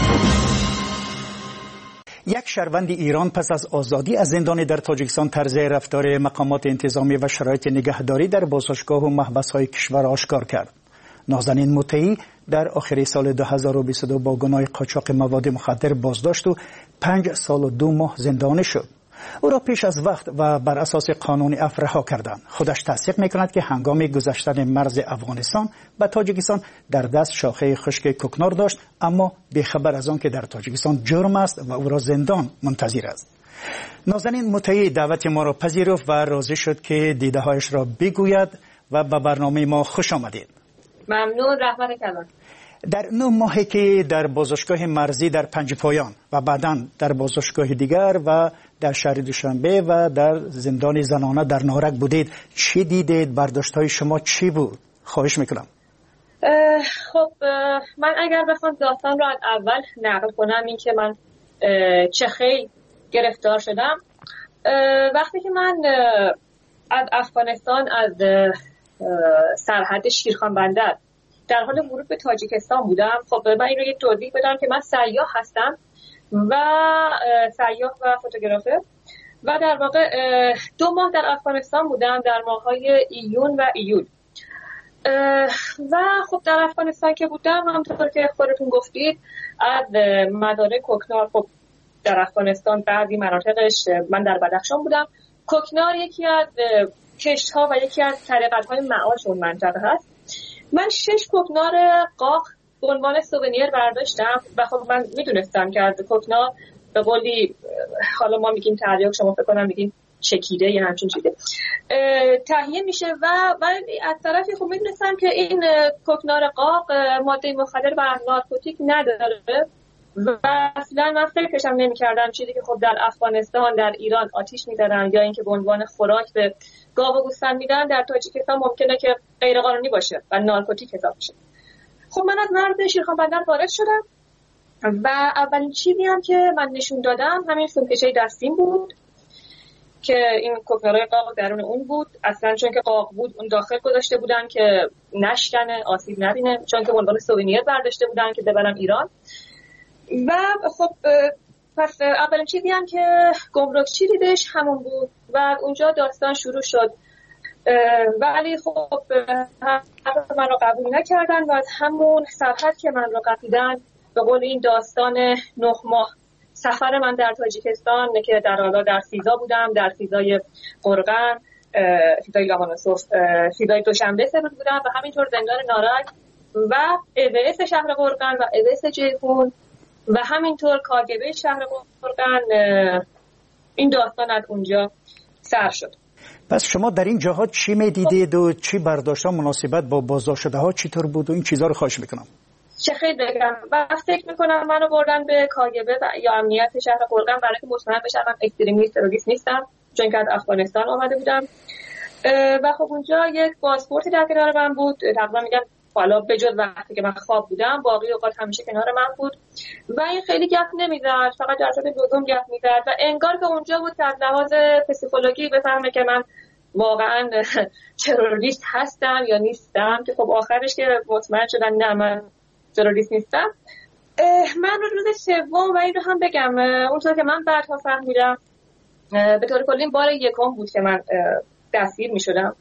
یک شهروند ایران پس از آزادی از زندان در تاجیکستان طرز رفتار مقامات انتظامی و شرایط نگهداری در بازداشتگاه و محبس‌های کشور آشکار کرد. نازنین مطیعی در آخر سال 2022 با گناه قاچاق مواد مخدر بازداشت و 5 سال و 2 ماه زندانی شد. او را پیش از وقت و بر اساس قانون عفو رها کردند. خودش تصدیق می‌کند که هنگام گذشتن مرز افغانستان به تاجیکستان در دست شاخه خشک کوکنار داشت، اما بی‌خبر از آن که در تاجیکستان جرم است و او را زندان منتظر است. نازنین مطیعی دعوت ما را پذیرفت و راضی شد که دیده‌هایش را بگوید و به برنامه ما خوش آمدید. ممنون. رحمت کلام. در 9 ماهی که در بازداشتگاه مرزی در پنجپایان و بعداً در بازداشتگاه دیگر و در شهر دوشنبه و در زندان زنانه در نارک بودید، چی دیدید؟ برداشت‌های شما چی بود؟ خواهش میکنم. خب من اگر بخوام داستان رو از اول نقل کنم، این که من چه خیلی گرفتار شدم وقتی که من از افغانستان از سرحد شیرخان بندر در حال ورود به تاجیکستان بودم. خب من این رو یک توضیح بدم که من سیاح هستم و سیاح و فوتوگرافر و در واقع 2 ماه در افغانستان بودم در ماه‌های ایون و ایول. و خب در افغانستان که بودم همونطور که خودتون گفتید از مدارک کوکنار، خب در افغانستان بعضی مناطقش، من در بدخشان بودم، کوکنار یکی از کشت‌ها و یکی از طریقت‌های معاش اون منطقه هست. من 6 کوکنار قاق به عنوان سوونیر برداشتم و خب من میدونستم که از کوکنار به قولی حالا ما میگیم تریاک، شما فکر کنم میگین چکیده یا همچین چیزی تهیه میشه و از طرفی خب میدونستم که این کوکنار قاق ماده مخدر و نارکوتیک نداره و اصلا من فکرشم نمی‌کردم چیزی که خب در افغانستان، در ایران آتیش می‌زدن یا اینکه به عنوان خوراک به گاو و گوسفند میدن، در تاجیکستان ممکنه که غیر قانونی باشه و نارکوتیک حساب بشه. خب من از مرز شیرخان بندر وارد شدم و اولین چیزی هم که من نشون دادم همین سمکشه دستیم بود که این کوکنارای قاق درون اون بود. اصلا چون که قاق بود اون داخل گذاشته بودن که نشکنه، آسیب نبینه، چون که به عنوان سوونیر برداشته بودن که ببرم ایران. و خب پس اولین چیزی هم که گمرکچی دیدش همون بود و اونجا داستان شروع شد. ولی خب من رو قبول نکردن و از همون سرحد که من رو قپیدن، به قول این داستان 9 ماه سفر من در تاجیکستان که در سیزا بودم، در سیزای قرغن، سیزای لاهانوسوف، سیزای دوشنبه سپر بودم و همینطور زندان نارک و اوس شهر قرغن و اوس جیفون و همینطور کاگبه شهر قرغن. این داستان از اونجا سر شد. پس شما در این جاها چی میدیدید و چی برداشتان مناسبت با بازداشت شده ها چطور بود و این چیزا رو خواهش میکنم. چه خیلی بگم و فکر میکنم منو بردن به کاگبه و یا امنیت شهر قرغن برای که مطمئن بشم من اکستریمیست تروریست نیستم، چون که از افغانستان آمده بودم. و خب اونجا یک پاسپورتی در کنار من بود، تقریبا میگم حالا بجز وقتی که من خواب بودم باقی اوقات همیشه کنار من بود و این خیلی گپ نمیزد، فقط در صورت لزوم گپ میزد و انگار که اونجا بود که از لحاظ پسیکولوژی بفهمه که من واقعا تروریست هستم یا نیستم، که خب آخرش که مطمئن شدن نه من تروریست نیستم. من روز سوم و این رو هم بگم اونطور که من بعدها فهمیدم به طور کلی بار یکم بود که من دستگیر میشدم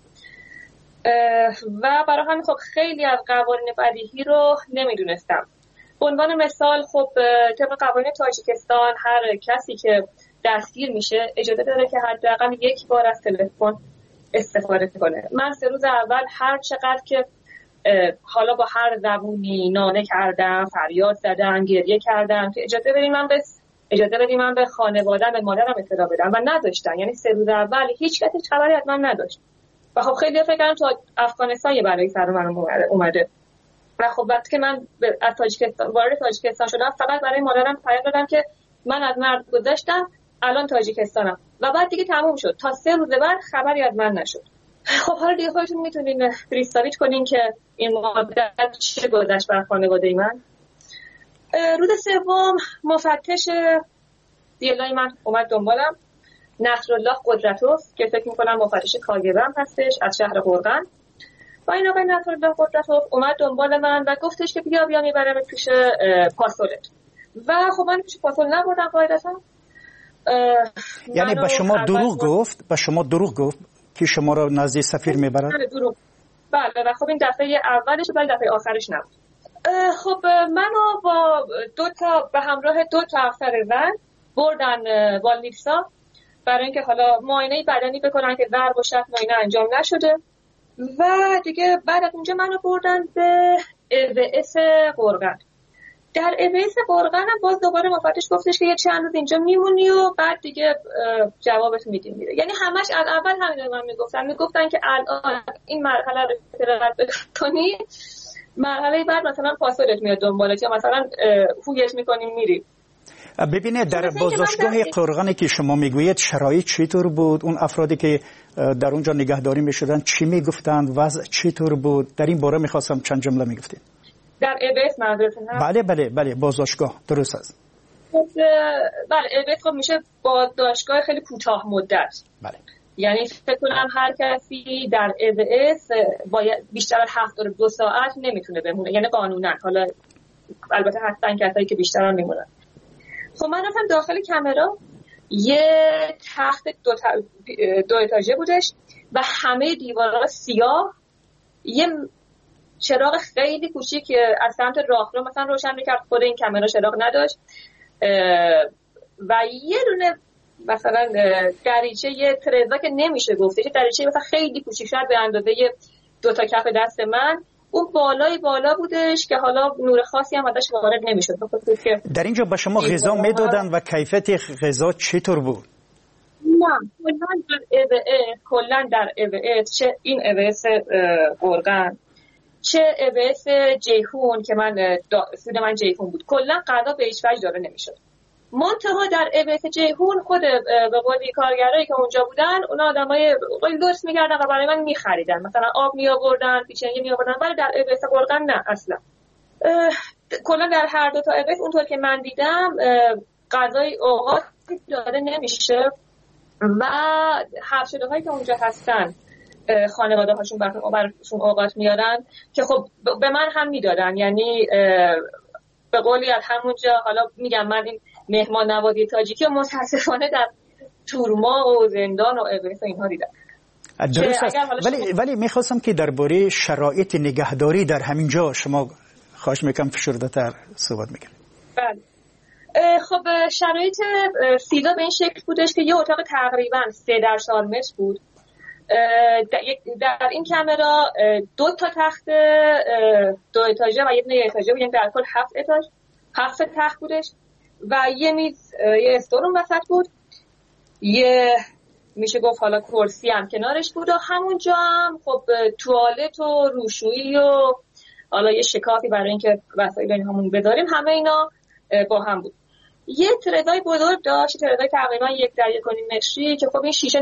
و برای همین خب خیلی از قوانین بدیهی رو نمیدونستم. به عنوان مثال خب طبق قوانین تاجیکستان هر کسی که دستگیر میشه اجازه داره که حداقل 1 بار از تلفن استفاده کنه. من 3 روز اول هر چقدر که حالا با هر زبونی ناله کردم، فریاد زدم، گریه کردم که اجازه بدید من به خانواده‌ام، به مادرم اطلاع بدم و نذاشتن. یعنی 3 روز اول هیچ کسی خبری از من نداشت و خب خیلی فکر کردن تو افغانستان یه بلایی سر من اومده و خب وقتی که من از تاجیکستان وارد تاجیکستان شدم فقط برای مادرم پیام دادم که من از مرز گذشتم، الان تاجیکستانم و بعد دیگه تموم شد. تا 3 روز بعد خبری از من نشد. خب حالا دیگه خودتون میتونین ریستاریت کنین که این مدت چه گذشت بر خانواده من. روز سوم مفتش دیلای من اومد دنبالم، نصرالله قدرتوف که فکر میکنم مفتش کاگبه هم هستش از شهر قرغن و این آقای نصرالله قدرتوف اومد دنبال من و گفتش که بیا میبرم پیش پاسولت و خب من پیش پاسول نبردم قاعدتا. یعنی به شما دروغ گفت که شما را نزد سفیر میبرد؟ بله و خب این دفعه اولش ولی دفعه آخرش نبود. خب منو با به همراه 2 افسر زن بردن والنیتسا برای اینکه حالا معاینه بدنی بکنن که ضرب و شتم و اینا انجام نشده و دیگه بعد از اونجا منو بردن به اوس قرغن. در اوس قرغن هم باز دوباره مفتش گفتش که یه چند روز اینجا میمونی و بعد دیگه جوابت میدیم میره. یعنی همش از اول همین من میگفتن که الان این مرحله رو رد بکنی، مرحله بعد مثلا پاسولت میاد دنبالت یا مثلا هویت میکنیم میری. ببینید در بازداشتگاه قرغنی که شما میگویید شرایط چطور بود؟ اون افرادی که در اونجا نگهداری میشدن چی میگفتند؟ وضع چطور بود؟ در این باره میخواستم چند جمله میگفتید. در اوس منظورتون هست؟ بله بازداشتگاه درست است. بله اوس خب میشه بازداشتگاه خیلی کوتاه مدت. بله. یعنی فکر کنم هر کسی در EVS باید بیشتر از 72 ساعت نمیتونه بمونه، یعنی قانونا. حالا البته هستن کسایی که بیشتر هم میمونن. خب من رفتم داخل کامرا، یه تخت دو اتاژه بودش و همه دیوارها سیاه، یه چراغ خیلی کوچیک که از سمت راهرو مثلا روشن میکرد، خود این کامرا چراغ نداشت، و یه دونه مثلا دریچه، یه ترزا که نمیشه گفته، یه دریچه مثلا خیلی کوچیک، شاید به اندازه 2 تا کف دست من، اون بالا بودش که حالا نور خاصی هم ازش وارد نمیشد. در اینجا به شما غذا میدادن و کیفیت غذا چطور بود؟ نه کلا در EVS، چه این EVS گرگان چه EVS جیهون که من سود من جیهون بود، کلا غذا به هیچ وجه داده نمیشد. منتها در EVS جیهون خود به قولی کارگرایی که اونجا بودن، اونا آدمای لطف می‌کردن و برای من می‌خریدن، مثلا آب می‌آوردن، پیچنگی می‌آوردن، ولی در EVS گرگان نه اصلا. کلا در هر دو تا EVS اونطور که من دیدم غذای اوقات داده نمیشه و حبس شده‌هایی که اونجا هستن خانواده‌هاشون براشون اوقات میارن که خب به من هم میدادن، یعنی به قولی از همونجا. حالا میگم من این مهمان نوازی تاجیکی متاسفانه در تورما و زندان و EVS و اینها دیدم. درست است. ولی میخواستم که درباره شرایط نگهداری در همین جا شما خواهش میکنم فشرده‌تر صحبت میکنید. بله. خب شرایط سیدا به این شکل بودش که یه اتاق تقریبا 3 در 4 متر بود. در این کامرا 2 تا تخت 2 اتاژه و یه اتاژه بود، یعنی در کل 7 تخت بودش و یه میز، یه استور وسط بود، یه میشه گفت حالا کرسی هم کنارش بود و همونجا هم خب توالت و روشویی و حالا یه شکافی برای اینکه وسایل اینهامون بذاریم، همه اینا با هم بود. یه ترزای بزرگ داشت، ترزای تقریبا 1 در 1.5 متری که خب این شیشه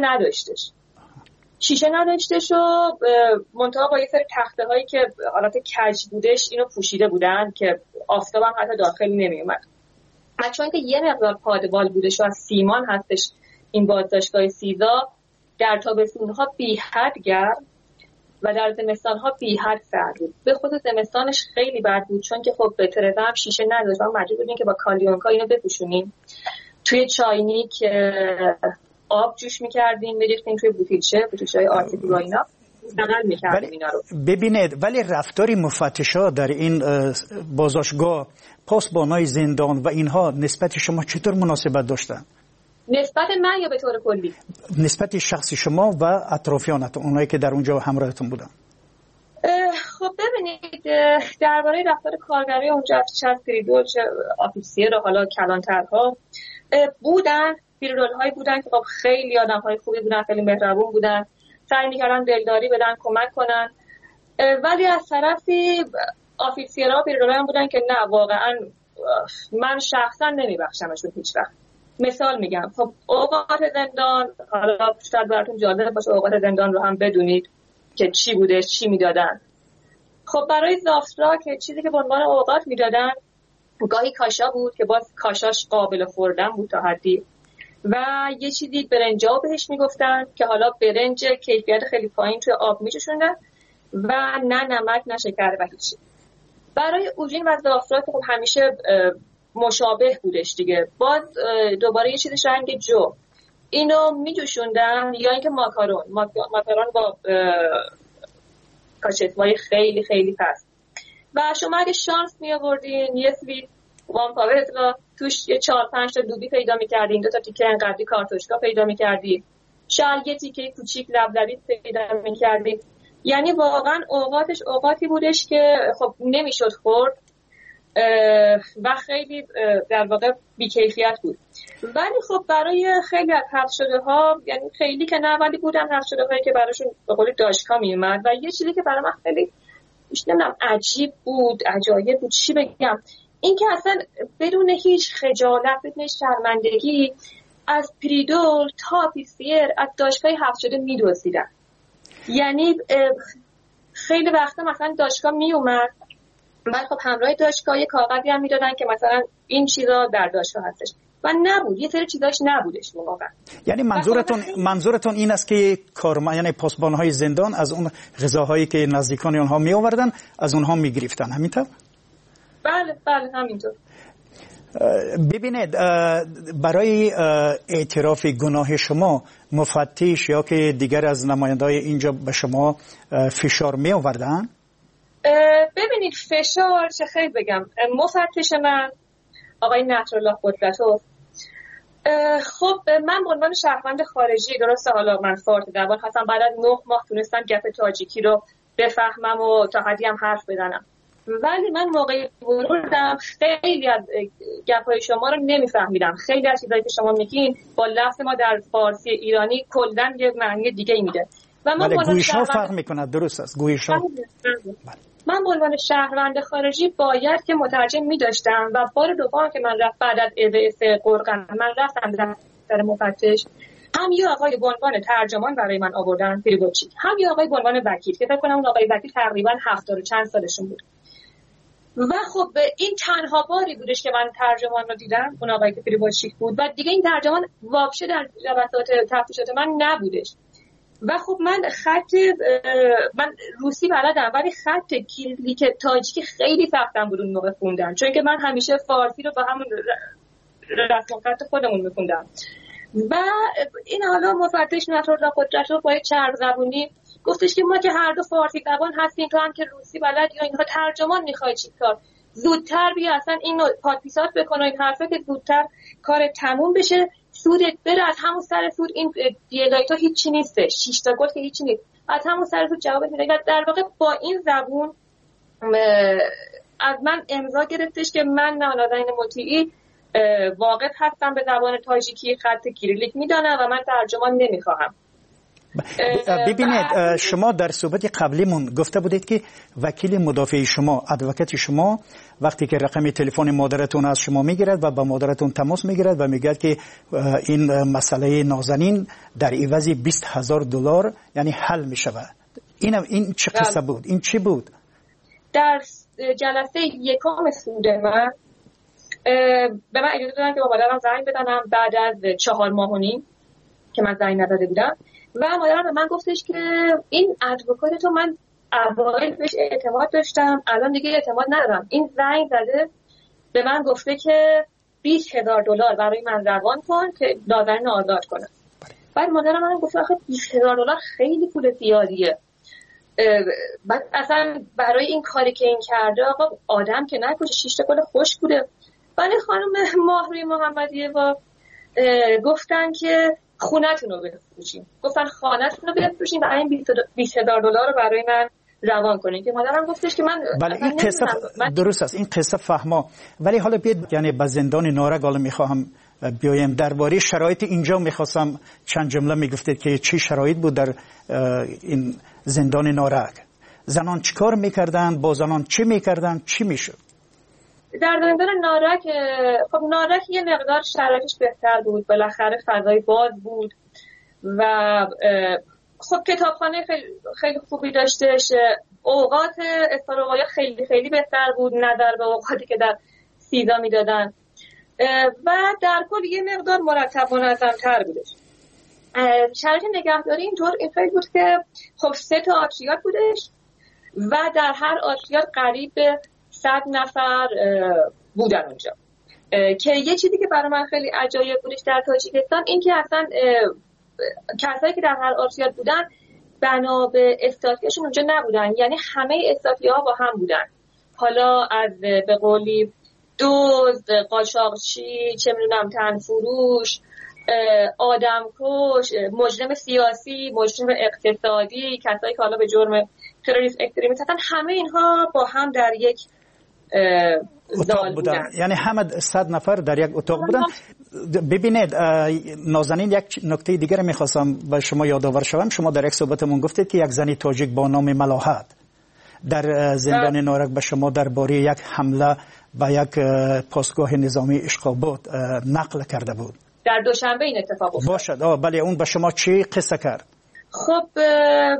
نداشتش و منتها با یه سری تخته هایی که حالت کج بودش اینو پوشیده بودن که آفتاب هم حتی داخل نمی اومد. چون که یه مقدار پادبال بودش و از سیمان هستش این بازداشتگاه سیدا، در تابستون‌ها بی حد گرم و در زمستان‌ها بی حد سرد بود. به خصوص زمستانش خیلی بد بود چون که خب ترزا هم شیشه نداشت و مجبور بودیم که با کالیونکا اینو بپوشونیم. توی چاینیک آب جوش می‌کردیم، می‌ریختیم توی بوتیلچه‌های آرتیفی و اینا استعمال می‌کردیم اینا رو. ببینید ولی رفتار مفتشا در این بازداشتگاه، پاسبانای زندان و اینها نسبت شما چطور مناسبت داشتن؟ نسبت من یا به طور کلی؟ نسبت شخصی شما و اطرافیانتون، اونایی که در اونجا همراهتون بودن. خب ببینید درباره رفتار کارگرای اونجا، چه پریدول چه آفیسیر و حالا کلانترها بودن، پریدول هایی بودن که خب خیلی آدم های خوبی بودن، خیلی مهربون بودن، سعی می‌کردن دلداری بدن، کمک کنن، ولی از طرفی آفیسیرها پریدول هم بودن که نه واقعا من شخصا نمیبخشمشون هیچ وقت. مثال میگم، خب اوقات زندان، حالا شاید براتون جالب باشه اوقات زندان رو هم بدونید که چی بوده، چی میدادن. خب برای زافترا که چیزی که به عنوان اوقات میدادن گاهی کاشا بود که باز کاشاش قابل خوردن بود تا حدی، و یه چیزی برنجا بهش میگفتن که حالا برنج کیفیت خیلی پایین توی آب میچشوندن و نه نمک نه شکر و هیچی. برای اوژین و زافترا که خب همیشه مشابه بودش دیگه، باز دوباره یه چیزش رنگ جو، اینو میجوشوندن، یا اینکه ماکارون با کاچتوای خیلی خیلی پست. و شما اگه شانس می آوردین یه سویت وان پاور توش یه 4-5 تا دوبی پیدا می‌کردین، 2 تا تیکه انقدری کارتوشکا پیدا می‌کردین، شاید یه تیکه کوچیک لبلبی پیدا می‌کردین. یعنی واقعا اوقاتش اوقاتی بودش که خب نمیشد خورد و خیلی در واقع بی‌کیفیت بود. ولی خب برای خیلی از حبس شده‌ها، یعنی خیلی که نه ولی بودن حبس شده‌هایی که براشون به قول داشکا میومد، و یه چیزی که برای من خیلی نمیدونم عجیب بود، عجایب بود، چی بگم، این که اصلا بدون هیچ خجالت، بدون هیچ شرمندگی از پریدول تا آفیسیر از داشکای حبس شده میدوزیدن. یعنی خیلی وقتا مثلا داشکا میومد، بعد خب همراه داشکا یه کاغذی هم میدادن که مثلا این چیزا در داشکا هستش، و نبود، یه سری چیزاش نبودش واقعا. یعنی منظورتون این است که یعنی پاسبان‌های زندان از اون غذاهایی که نزدیکان اونها می آوردن از اونها می گرفتن، همینطور؟ بله همینطور. ببینید برای اعتراف گناه شما مفتش یا که دیگر از نماینده‌های اینجا به شما فشار می آوردن؟ ببینید فشار چه خیلی بگم، مفتش من آقای نصرالله قدرتوف، خب من به عنوان شهروند خارجی، درسته حالا من فارسی زبان هستم، بعد از 9 ماه تونستم گپ تاجیکی رو بفهمم و تا حدی هم حرف بزنم، ولی من موقعی ورودم خیلی از گپ‌های شما رو نمیفهمیدم. خیلی از چیزایی که شما میگین با لفظ ما در فارسی ایرانی کلاً یه معنی دیگه میده و من گویش‌ها فرق میکنه. درست است، گویش‌ها. من به عنوان شهروند خارجی باید که مترجم می‌داشتم و بار دوم که من بعد از EBS قرقن من رفتم در مفتش، هم یه آقای به عنوان ترجمان برای من آوردن پریبوچی، هم یه آقای به عنوان وکیل که فکر کنم اون آقای وکیل تقریبا 70 و چند سالشون بود. و خب این تنها باری بودش که من ترجمان رو دیدم، اون آقای که پریبوچی بود و دیگه این ترجمان واپشه در جلسات تفتیشات من نبودش. و خب من روسی بلدم ولی خط کلیک تاجیکی خیلی سختم بود اون موقع خوندن، چون که من همیشه فارسی رو با همون رسم خط خودمون میخوندم. و این حالا مفتش نصرالله قدرتوف با چرب زبونی گفتش که ما که هر دو فارسی زبان هستیم، تو هم که روسی بلدی یا اینها ترجمان میخوای چیکار، زودتر بیا اصلا اینو پادپیسات بکن و این حرفا که زودتر کار تموم بشه، سودت بره، از همون سر سود این دیلایت ها هیچی نیسته، 6 تا گل که هیچی نیست، از همون سر سود جواب میده. و در واقع با این زبون از من امضا گرفتش که من نازنین مطیعی واقف هستم به زبان تاجیکی، خط کیریلیک میدانم و من ترجمان نمیخواهم. ببینید شما در صحبت قبلیمون گفته بودید که وکیل مدافع شما، ادوکات شما، وقتی که رقم تلفن مادرتون از شما میگیرد و با مادرتون تماس میگیرد و میگه که این مسئله نازنین در عوض $20,000 یعنی حل میشود، این چه قصه بود؟ این چی بود؟ در جلسه یکم سود من به من اجازه دادن که با مادرم زنگ بزنم بعد از 4 ماه و نیم که من زنگ نداده بودم و مادرم به من گفتش که این ادوکات تو من اوایل بهش اعتماد داشتم، الان دیگه اعتماد ندارم. این زنگ زده به من گفته که $20,000 برای من روان کن که نازنین آزاد کنم. بعد مادرم من گفت آخه $20,000 خیلی پول زیادیه، بعد اصلا برای این کاری که این کرده آقا آدم که نکشه، 6 تا گل خوش بوده. ولی خانم ماهروی محمدیه با گفتن که خونتون رو بفروشیم، گفتن خانتون رو بفروشیم و این $20,000 رو برای من روان کنین که مادرم گفتش که من بله این قصه درست است، این قصه فهما. ولی حالا بیاد یعنی به زندان نارک حالا میخواهم بیایم درباره شرایط اینجا، میخواستم چند جمله میگفتید که چی شرایط بود در این زندان نارک، زنان چیکار میکردن، با زنان چی میکردن، چی میشد در زندان نارک؟ خب نارک یه مقدار شرایطش بهتر بود، بالاخره فضای باز بود و خب کتابخانه خیلی خوبی داشتش، اوقات استراحت خیلی خیلی بهتر بود نظر به اوقاتی که در سیزا میدادن و در کل یه مقدار مرتب منظم‌تر بودش. شرایط نگهداری اینطور این خیلی بود که خب 3 تا آتریات بودش و در هر آتریات قریب به 100 نفر بودن اونجا، که یه چیزی که برای من خیلی عجایب بودش در تاجیکستان این که اصلا کسایی که در هر آتریات بودن بنا به استاتیاشون اونجا نبودن، یعنی همه استاتیاها با هم بودن، حالا از به قولی دزد، قاچاقچی، چه میدونم تنفروش، آدمکش، مجرم سیاسی، مجرم اقتصادی، کسایی که حالا به جرم تروریسم اکستریمیست هستن، همه اینها با هم در یک اتاق بودن. یعنی همه 100 نفر در یک اتاق بودن. ببینید نازنین، یک نکته دیگر میخواستم به شما یادآور شوم. شما در یک صحبتمون گفتید که یک زنی تاجیک با نام ملاحت در زندان نارک به شما درباره یک حمله به یک پاسگاه نظامی اشقابات نقل کرده بود. در دوشنبه این اتفاق افتاد. باشد. بله اون به شما چی قصه کرد؟ خب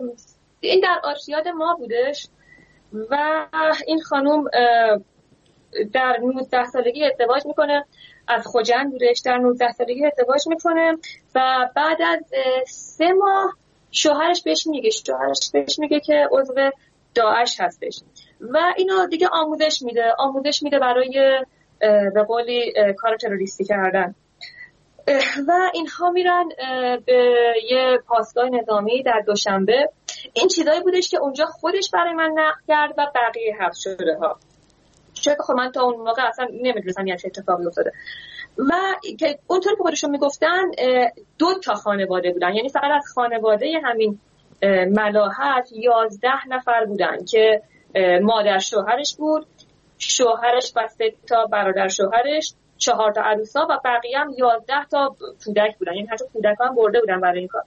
این در آرشیاد ما بودش و این خانم در 19 سالگی ازدواج میکنه، از خوجندورش در 19 سالگی ازدواج میکنه و بعد از 3 ماه شوهرش بهش میگه که عضو داعش هستش و اینو دیگه آموزش میده برای به قولی کار تروریستی کردن و اینها میرن به یه پاسگاه نظامی در دوشنبه. این چیزایی بودش که اونجا خودش برای من نقل کرد و بقیه حبس شده ها، چون خب من تا اون موقع اصلا نمیدونستم یه اتفاقی افتاده و که اونطور که خودشون میگفتن 2 خانواده بودن، یعنی فقط از خانواده همین ملاحت 11 نفر بودن که مادر شوهرش بود، شوهرش و 3 برادر شوهرش، 4 عروسا و بقیه هم 11 کودک بودن، یعنی حتی کودکان هم برده بودن برای این کار.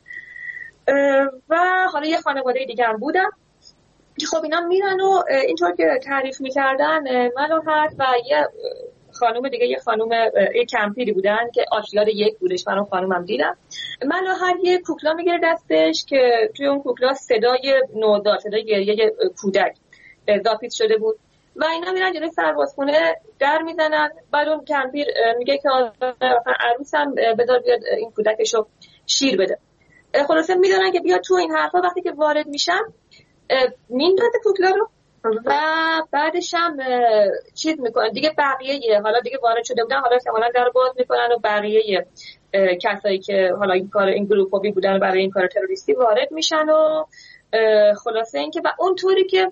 و حالا یه خانواده دیگه هم بودن که خب اینا میرن و اینطور که تعریف میکردن ملاحت و یه خانم دیگه، یه کمپیری بودن که آشیار 1 بودش، من اون خانومم دیدم. ملاحت یه کوکلا میگیره دستش که توی اون کوکلا صدای نوزاد، صدای گریه کودک داپیت شده بود و اینا میرن جلوی سربازخونه در میزنن. بعد اون کمپیر میگه که عروسم بذار بیاد این کودکشو شیر بده. خلاصه میدونن که بیا تو این حرفا. وقتی که وارد میشن میندازه کوکلا رو و بعدش هم چیز میکنن دیگه، بقیه حالا دیگه وارد شده بودن، حالا احتمالاً در باز میکنن و بقیه کسایی که حالا این گروپی بودن برای این کار تروریستی وارد میشن و خلاصه این که و اونطوری که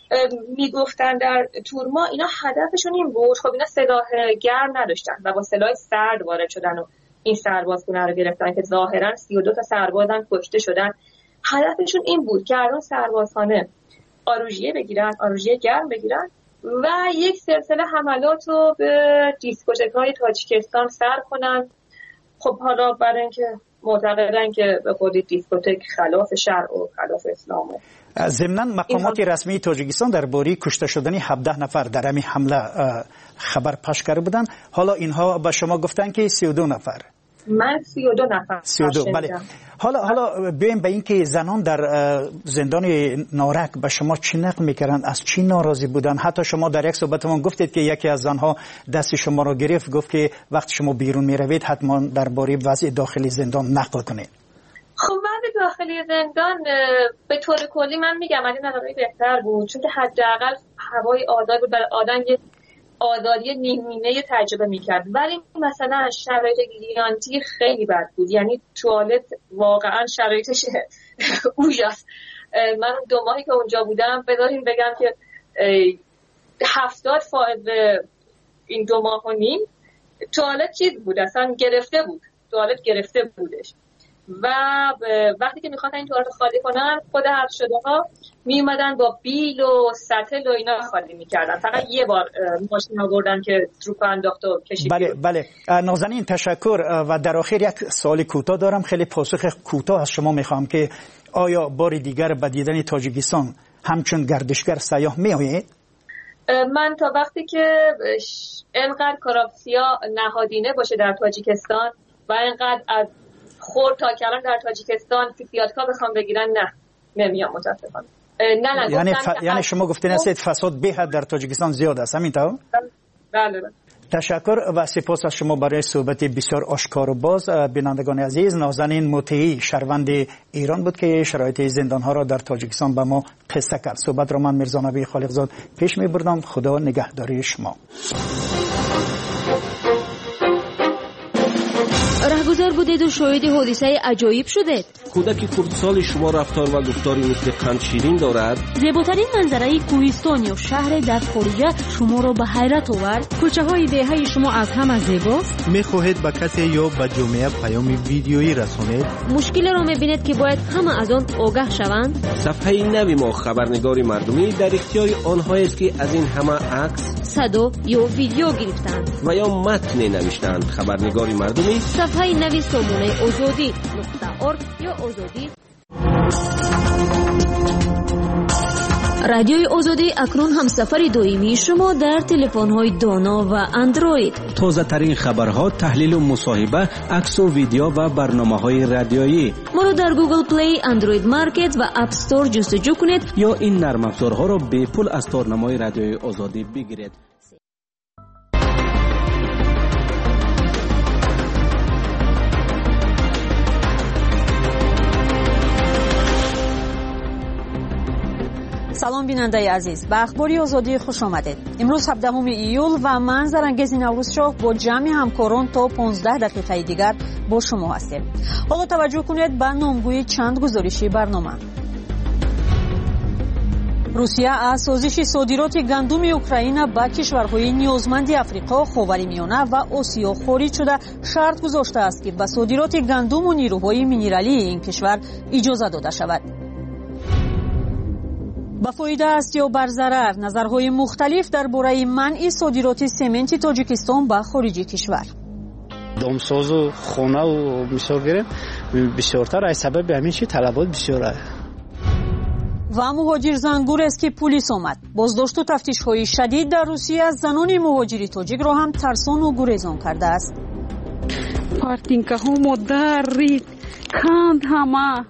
میگفتن در تورما اینا هدفشون این بود. خب اینا سلاح گرم نداشتن و با سلاح سرد وارد شدن و این سربازخونه رو گرفتن که ظاهرا 32 سربازن کشته شدن. هدفشون این بود که از اون سربازخانه آروژیه گرم بگیرن و یک سلسله حملات رو به دیسکوتک‌های تاجیکستان سر کنن. خب حالا برای اینکه معتقدن که به خودی دیسکوتک خلاف شرع و خلاف اسلامه. ضمناً مقامات رسمی تاجیکستان درباره کشته شدن 17 نفر در همین حمله خبر پخش کرده بودند. حالا اینها به شما گفتن که 32 نفر. من 32 نفر. 32 بله. حالا بیایم به این که زنان در زندان نارک به شما چی نقل میکردن، از چی ناراضی بودن؟ حتی شما در یک صحبتتون گفتید که یکی از زنها دست شما رو گرفت، گفت که وقتی شما بیرون میروید حتما درباره وضع داخلی زندان نقل کنید. خب وضع داخلی زندان به طور کلی من میگم از این نظری بهتر بود، چون که حداقل هوای آزاد بود، برای آدم یه آزادی نیمینه تجربه میکرد. ولی مثلا شرایط گیانتی خیلی بد بود، یعنی توالت واقعا شرایطش اوجاست. من 2 ماهی که اونجا بودم بذاریم بگم که 70% این 2 ماه و نیم توالت چیز بود، اصلا گرفته بودش و وقتی که میخواستن این توالت خالی کنن خود حبس شده ها می اومدن با بیل و سطل و اینا خالی میکردن. فقط یه بار ماشین آوردن که تروپ انداخت و کشید. بله نازنین تشکر. و در آخر یک سوال کوتاه دارم، خیلی پاسخ کوتاه از شما میخوام که آیا بار دیگر به دیدن تاجیکستان همچون گردشگر سیاح میآیید؟ من تا وقتی که انقدر کراپسیا نهادینه باشه در تاجیکستان و انقدر از خورد تا کلان در تاجیکستان فیسیاتکا بخوام بگیرن نمیام متاسفانه. یعنی شما گفتین است فساد به حد در تاجیکستان زیاد است، همینطور؟ بله. تشکر و سپاس از شما برای صحبت بسیار آشکار و باز. بینندگان عزیز، نازنین مطیعی شهروند ایران بود که شرایط زندان‌ها را در تاجیکستان به ما قصه کرد. صحبت را من میرزا نبی خالقزاد پیش می‌بردم. خدا نگهداری شما. رهگذر بودید و شاهد حادثه عجایب شدید. کودک کردسال شما رفتار و گفتاری مثل قند شیرین دارد. زیباترین منظره کوهستان یا شهر در خارج شما را به حیرت آورد. کوچه های دهه شما از همه زیباست. میخواهید به کسی یا به جامعه پیام ویدیویی رسانید؟ مشکل را میبینید که باید همه از آن آگاه شوند. صفحه نوی ما خبرنگاری مردمی در اختیار آنهایی است که از این همه عکس، صدا یا ویدیو گرفتند و یا متن نوشتند. خبرنگاری مردمی صفحه نوی سامانه آزادی .org یا آزادی. رادیوی آزادی اکنون همسفر دائمی شما در تلفن‌های دانا و اندروید. تازه ترین خبرها، تحلیل و مصاحبه، عکس و ویدیو و برنامه‌های رادیویی. ما رو در گوگل پلی، اندروید مارکت و اپ استور جستجو کنید یا این نرم افزارها را به پول از تارنمای رادیوی آزادی بگیرید. سلام بیننده عزیز، به اخباری آزادی خوش آمدید. امروز 17 ایول و من زرنگز نوروز شاه با جمع همکاران تا 15 دقیقه دیگر با شما هستیم. حالا توجه کنید به نامگوی چند گزارشی برنامه. روسیه از سازش صادرات گندم اوکراین به کشورهای نیازمند افریقا، خاورمیانه و آسیا خارج شده شرط گذاشته است که به صادرات گندم و نیروهای مینرالی این کشور اجازه داده شود. با فایده است یا بر ضرر، نظرهای مختلف درباره منع صادرات سمنت تاجیکستان به خارج کشور. دامساز و خانه و مثال گیریم بسیارتر از سبب همین چی طلبات بسیاره. و مهاجر زنگور است که پلیس آمد. بازداشت و تفتیش‌های شدید در روسیه از زنان مهاجری تاجیک را هم ترسان و گریزان کرده است. پارتینکاها مدرید کند همه.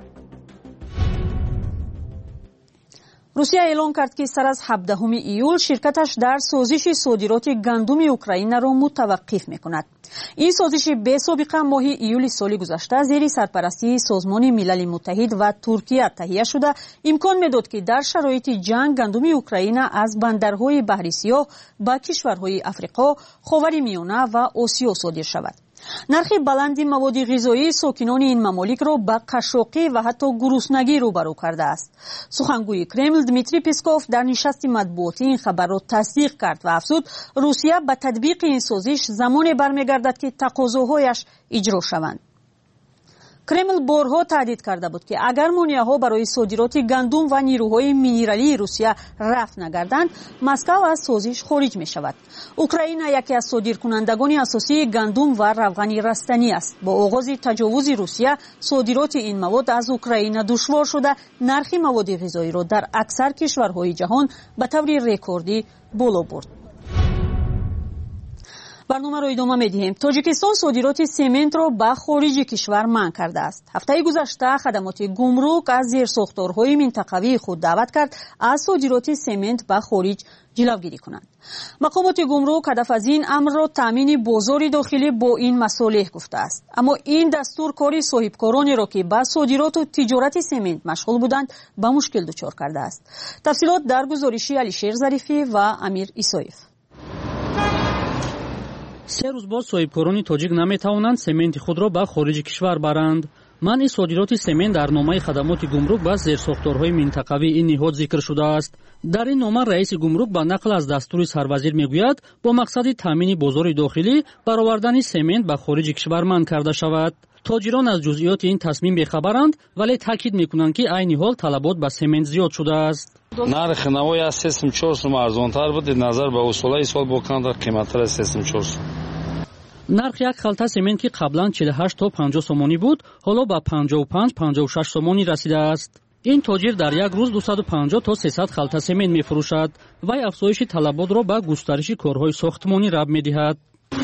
روسیه اعلام کرد که سر از 17 ایول شرکتش در سازش صادرات گندم اوکراین را متوقف می‌کند. این سازش به سابقه ماه ایول سال گذشته زیر سرپرستی سازمان ملل متحد و ترکیه تهیه شده امکان می‌داد که در شرایط جنگ گندم اوکراین از بندرهای بحر سیاه به کشورهای افریقا، خاورمیانه و آسیا صادر شود. نرخ بلند مواد غذایی ساکنان این ممالک را به قشاقی و حتی گرسنگی روبرو کرده است. سخنگوی کرمل دمیتری پسکوف در نشست مطبوعاتی این خبر را تصدیق کرد و افزود روسیه به تطبیق این سازش زمانی برمیگردد که تقاضاهایش اجرا شوند. کرمل بارها تهدید کرده بود که اگر مانع‌ها برای صادرات گندم و نیروهای مینرالی روسیه رفع نگردند، مسکو از سازش خارج می شود. اوکراین یکی از صادرکنندگان اساسی گندم و روغن رستنی است. با آغاز تجاوز روسیه، صادرات این مواد از اوکراین دشوار شده، نرخ مواد غذایی را در اکثر کشورهای جهان به طور رکوردی بالا برد. برنامه را ادامه می‌دهیم. تاجیکستان صادرات سمنت را به خارج کشور منع کرده است. هفته گذشته خدمات گمرک از زیرساختارهای منطقوی خود دعوت کرد از صادرات سمنت به خارج جلوگیری کنند. مقامات گمرک هدف از این امر را تامین بازار داخلی با این مصالح گفته است. اما این دستور کاری صاحبکارانی را که به صادرات و تجارت سمنت مشغول بودند به مشکل دچار کرده است. تفصیلات در گزارشی علیشیر ظریفی و امیر ایسایف. 3 روز باز صاحبکاران تاجیک نمیتوانند سمنت خود را به خارج کشور برند. منع صادرات سمنت در نامه خدمات گمرک به زیرساختارهای منطقوی این نهاد ذکر شده است. در این نامه رئیس گمرک به نقل از دستور سروزیر میگوید با مقصد تامین بازار داخلی برآوردن سمنت به خارج کشور منع کرده شود. تاجران از جزئیات این تصمیم بی‌خبرند، ولی تاکید میکنند که عین حال طلبات به سمنت زیاد شده است. نرخ نوای از 3 سوم ارزانتر بود نظر به اصولای سال با کاندر قیمتتر از 3 سوم. نرخ یک خلطه سمنت که قبلا 48 تا 50 سومانی بود، حالا به 55-56 سومانی رسیده است. این تاجر در یک روز 250 تا 300 خلطه سمنت می‌فروشد و افزایش طلبات را به گسترش کارهای ساختمانی ربط می‌دهد.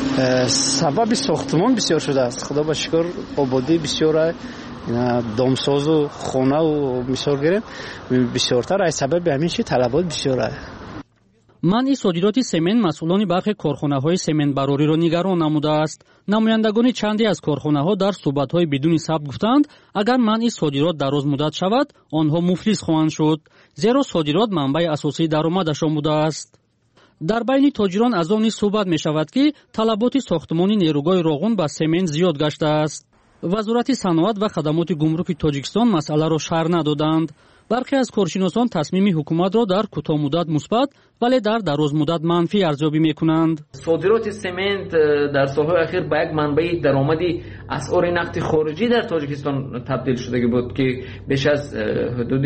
سبب ساختمان بسیار شده است. خدا به شکر آبادی بسیار دامساز و خانه و مثال گیریم بسیارتر از سبب همین چی طلبات بسیاره. منع صادرات سمنت مسئولان برخی کارخانه‌های سمنت باراری را نگران نموده است. نمایندگان چندی از کارخانه‌ها در صحبت‌های بدون ثبت گفتند اگر منع صادرات دراز مدت شود آنها مفلس خواهند شد، زیرا صادرات منبع اساسی درآمدشان بوده است. در بین تاجران از آن صحبت می شود که طلبات ساختمانی نیروگاه راغون به سمنت زیاد گشته است. وزارت صنعت و خدمات گمرک تاجیکستان مسئله را شرح ندادند. برخی از کارشناسان تصمیم حکومت را در کوتاه مدت مثبت ولی در دراز مدت منفی ارزیابی می‌کنند. صادرات سمنت در سال‌های اخیر به یک منبع درآمدی اسعار نفت خارجی در تاجیکستان تبدیل شده بود که بیش از حدود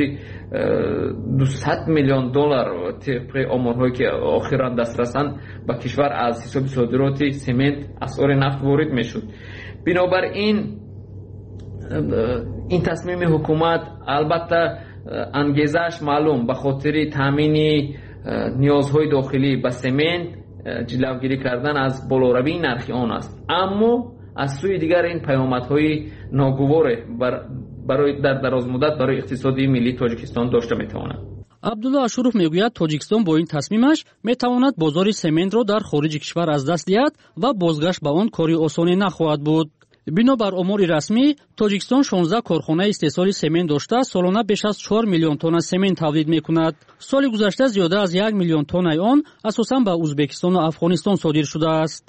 200 میلیون دلار طبق آمارهایی که اخیراً دسترسند به کشور از حساب صادرات سمنت اسعار نفت وارد می‌شد. بنابراین این تصمیم حکومت البته انگیزش معلوم به خاطر تامین نیازهای داخلی به سمنت جلوگیری کردن از بالاروی نرخ آن است، اما از سوی دیگر این پیامدهای ناگوار برای در دراز مدت برای اقتصادی ملی تاجیکستان داشته میتواند. عبدالله اشروف میگوید تاجیکستان با این تصمیمش میتواند بازار سمنت را در خارج کشور از دست دهد و بازگشت به آن کاری آسانی نخواهد بود. бинобар умури расмӣ тоҷикистон 16 корхонаи истеҳсоли семент дошта солона беш аз 4 миллион тонна семент тавлид мекунад. соли гузашта зиёда аз 1 миллион тоннаи он асосан ба узбекистону афғонистон содир шудааст.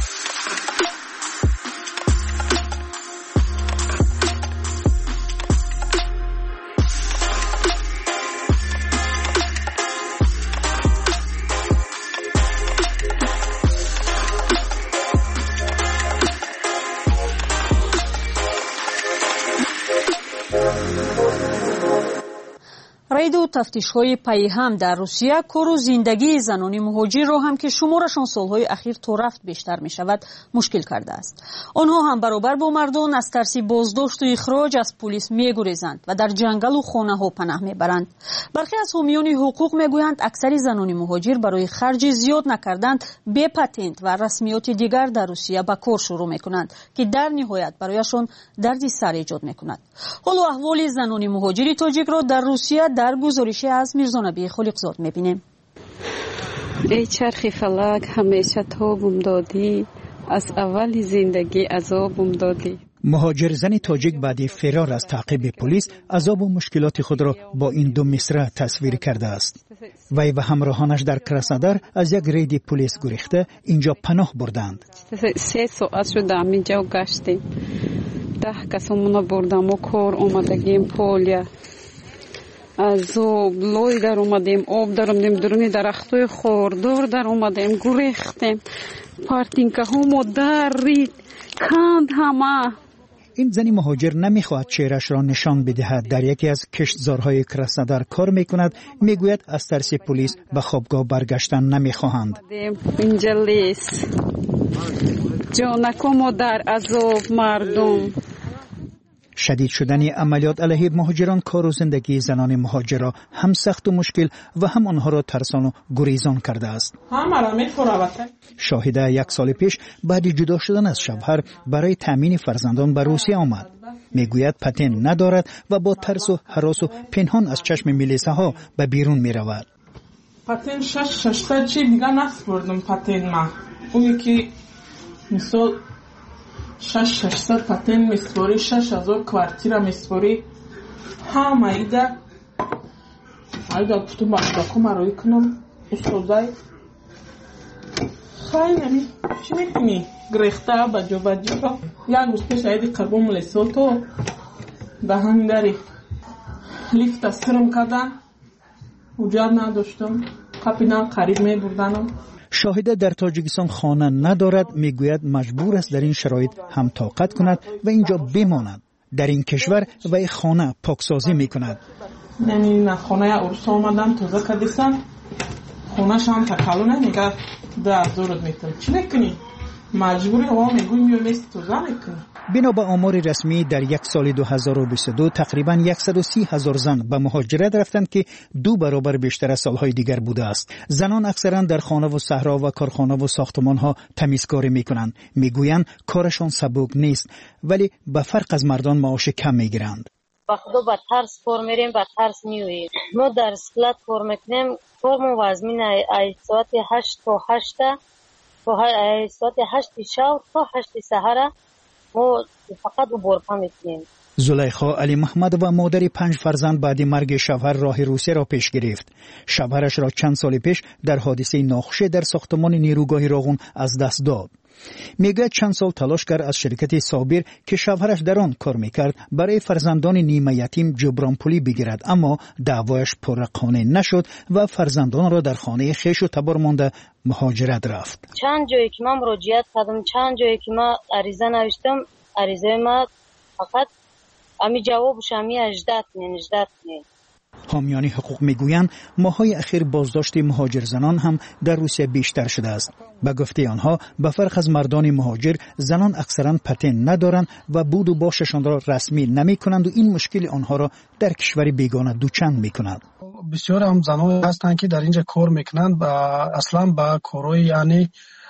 рейду тафтишҳои пайҳам дар русия кору зиндагии занони муҳоҷирро ҳам ки шуморашон солҳои ахир то рафт бештар мешавад мушкил кардааст. онҳо ҳам баробар бо мардон аз тарси боздошту ихроҷ аз пулис мегурезанд ва дар ҷангалу хонаҳо панаҳ мебаранд. бархе аз ҳомиёни ҳуқуқ мегӯянд аксари занони муҳоҷир барои харҷи зиёд накардан бе патент ва расмиёти дигар дар русия ба кор шурӯъ мекунанд ки дар ниҳоят барояшон дарди сар эҷод мекунад. ҳоло аҳволи занони муҳоҷири тоҷикро дар русия дар гузориши аз мирзонабии холиқзод мебинем. ای چرخ فلک همیشه تابم دادی از اولی زندگی عذابم دادی. مهاجر زن تاجیک بعد فرار از تعقیب پلیس عذاب و مشکلات خود را با این دو مصرع تصویر کرده است. وی و همراهانش در کراسنودار از یک رید پلیس گریخته اینجا پناه بردند. 3 ساعت شد اینجا گشتیم. 10 کسمون بردم و کار اومدگیم پولیا. از لوی در اومدیم، آب در اومدیم، درونی درختای خوردار در اومدیم، گریختیم. پارتینکه همو در رید کند همه. این زنی مهاجر نمیخواهد چهرش را نشان بدهد. در یکی از کشتزارهای کراسنودار کار میکند. میگوید از ترس پلیس به خوابگاه برگشتن نمیخواهند. اینجا لیست جانکو در عذاب مردم. شدید شدن عملیات علیه مهاجران کار و زندگی زنان مهاجر را هم سخت و مشکل و هم آنها را ترسان و گریزان کرده است. شاهده 1 سال پیش بعد جدا شدن از شوهر برای تامین فرزندان به روسیه آمد. میگوید پتن ندارد و با ترس و هراس و پنهان از چشم میلیسه ها به بیرون می رود. پتن 6 تا چی دیگه نسپردم پتن ما. اونی که مثال 600 پتن میسپاری، 6000 کوارتیرا میسپاری. همه ایده کتو باقی مرایی کنم استوزای خیلی نمی چی میکنی؟ گریخته بجو یک روز پیش ایدی قربون ملیسول تو به همین داری لیفت سرم کردن اجاد نداشتم قپیدم قریب می بردنم. شاهده در تاجیکستان خانه ندارد. میگوید مجبور است در این شرایط هم طاقت کند و اینجا بماند. در این کشور و خانه پاکسازی میکند. نه خانه ارسا آمدن توزه کردیستن خانه شان تکالونه میگه 10,000 میتون چی میکنی؟ مجبوری هوا میگوی میومیست توزه میکنی. بنا به آمار رسمی در یک سال 2022 تقریبا 130,000 زن به مهاجرت رفتند که 2 برابر بیشتر از سالهای دیگر بوده است. زنان اکثرا در خانه و صحرا و کارخانه و ساختمان ها تمیزکاری میکنند. میگویند کارشان سبک نیست ولی به فرق از مردان معاش کم میگیرند. با خدا با ترس کار میریم با ترس میوییم. ما در سکلات کار میکنیم. کارمون وزمین ساعت 8 تا 8 ساعت 8 شب تا 8 سحر ما فقط برپا میکنیم. زلیخا علی محمد و مادر 5 فرزند بعد مرگ شوهر راه روسیه را پیش گرفت. شوهرش را چند سال پیش در حادثه ناخوش در ساختمان نیروگاه راغون از دست داد. میگوید چند سال تلاش کرد از شرکت صابر که شوهرش در آن کار میکرد برای فرزندان نیمه یتیم جبران پولی بگیرد، اما دعوایش پرقانع نشد و فرزندان را در خانه خویش و تبار مانده مهاجرت رفت. چند جایی که من مراجعت کردم، چند جایی که من عریضه نوشتم، عریضه ما فقط امی جوابش امی اجداد نی. حامیان حقوق میگویند ماهای اخیر بازداشت مهاجر زنان هم در روسیه بیشتر شده است. به گفته آنها به فرق از مردان مهاجر زنان اکثرا پتن ندارند و بود و باششان را رسمی نمی کنند و این مشکل آنها را در کشور بیگانه دوچند می کند. بسیار هم زنان هستند که در اینجا کار میکنند و اصلا با کارهای یعنی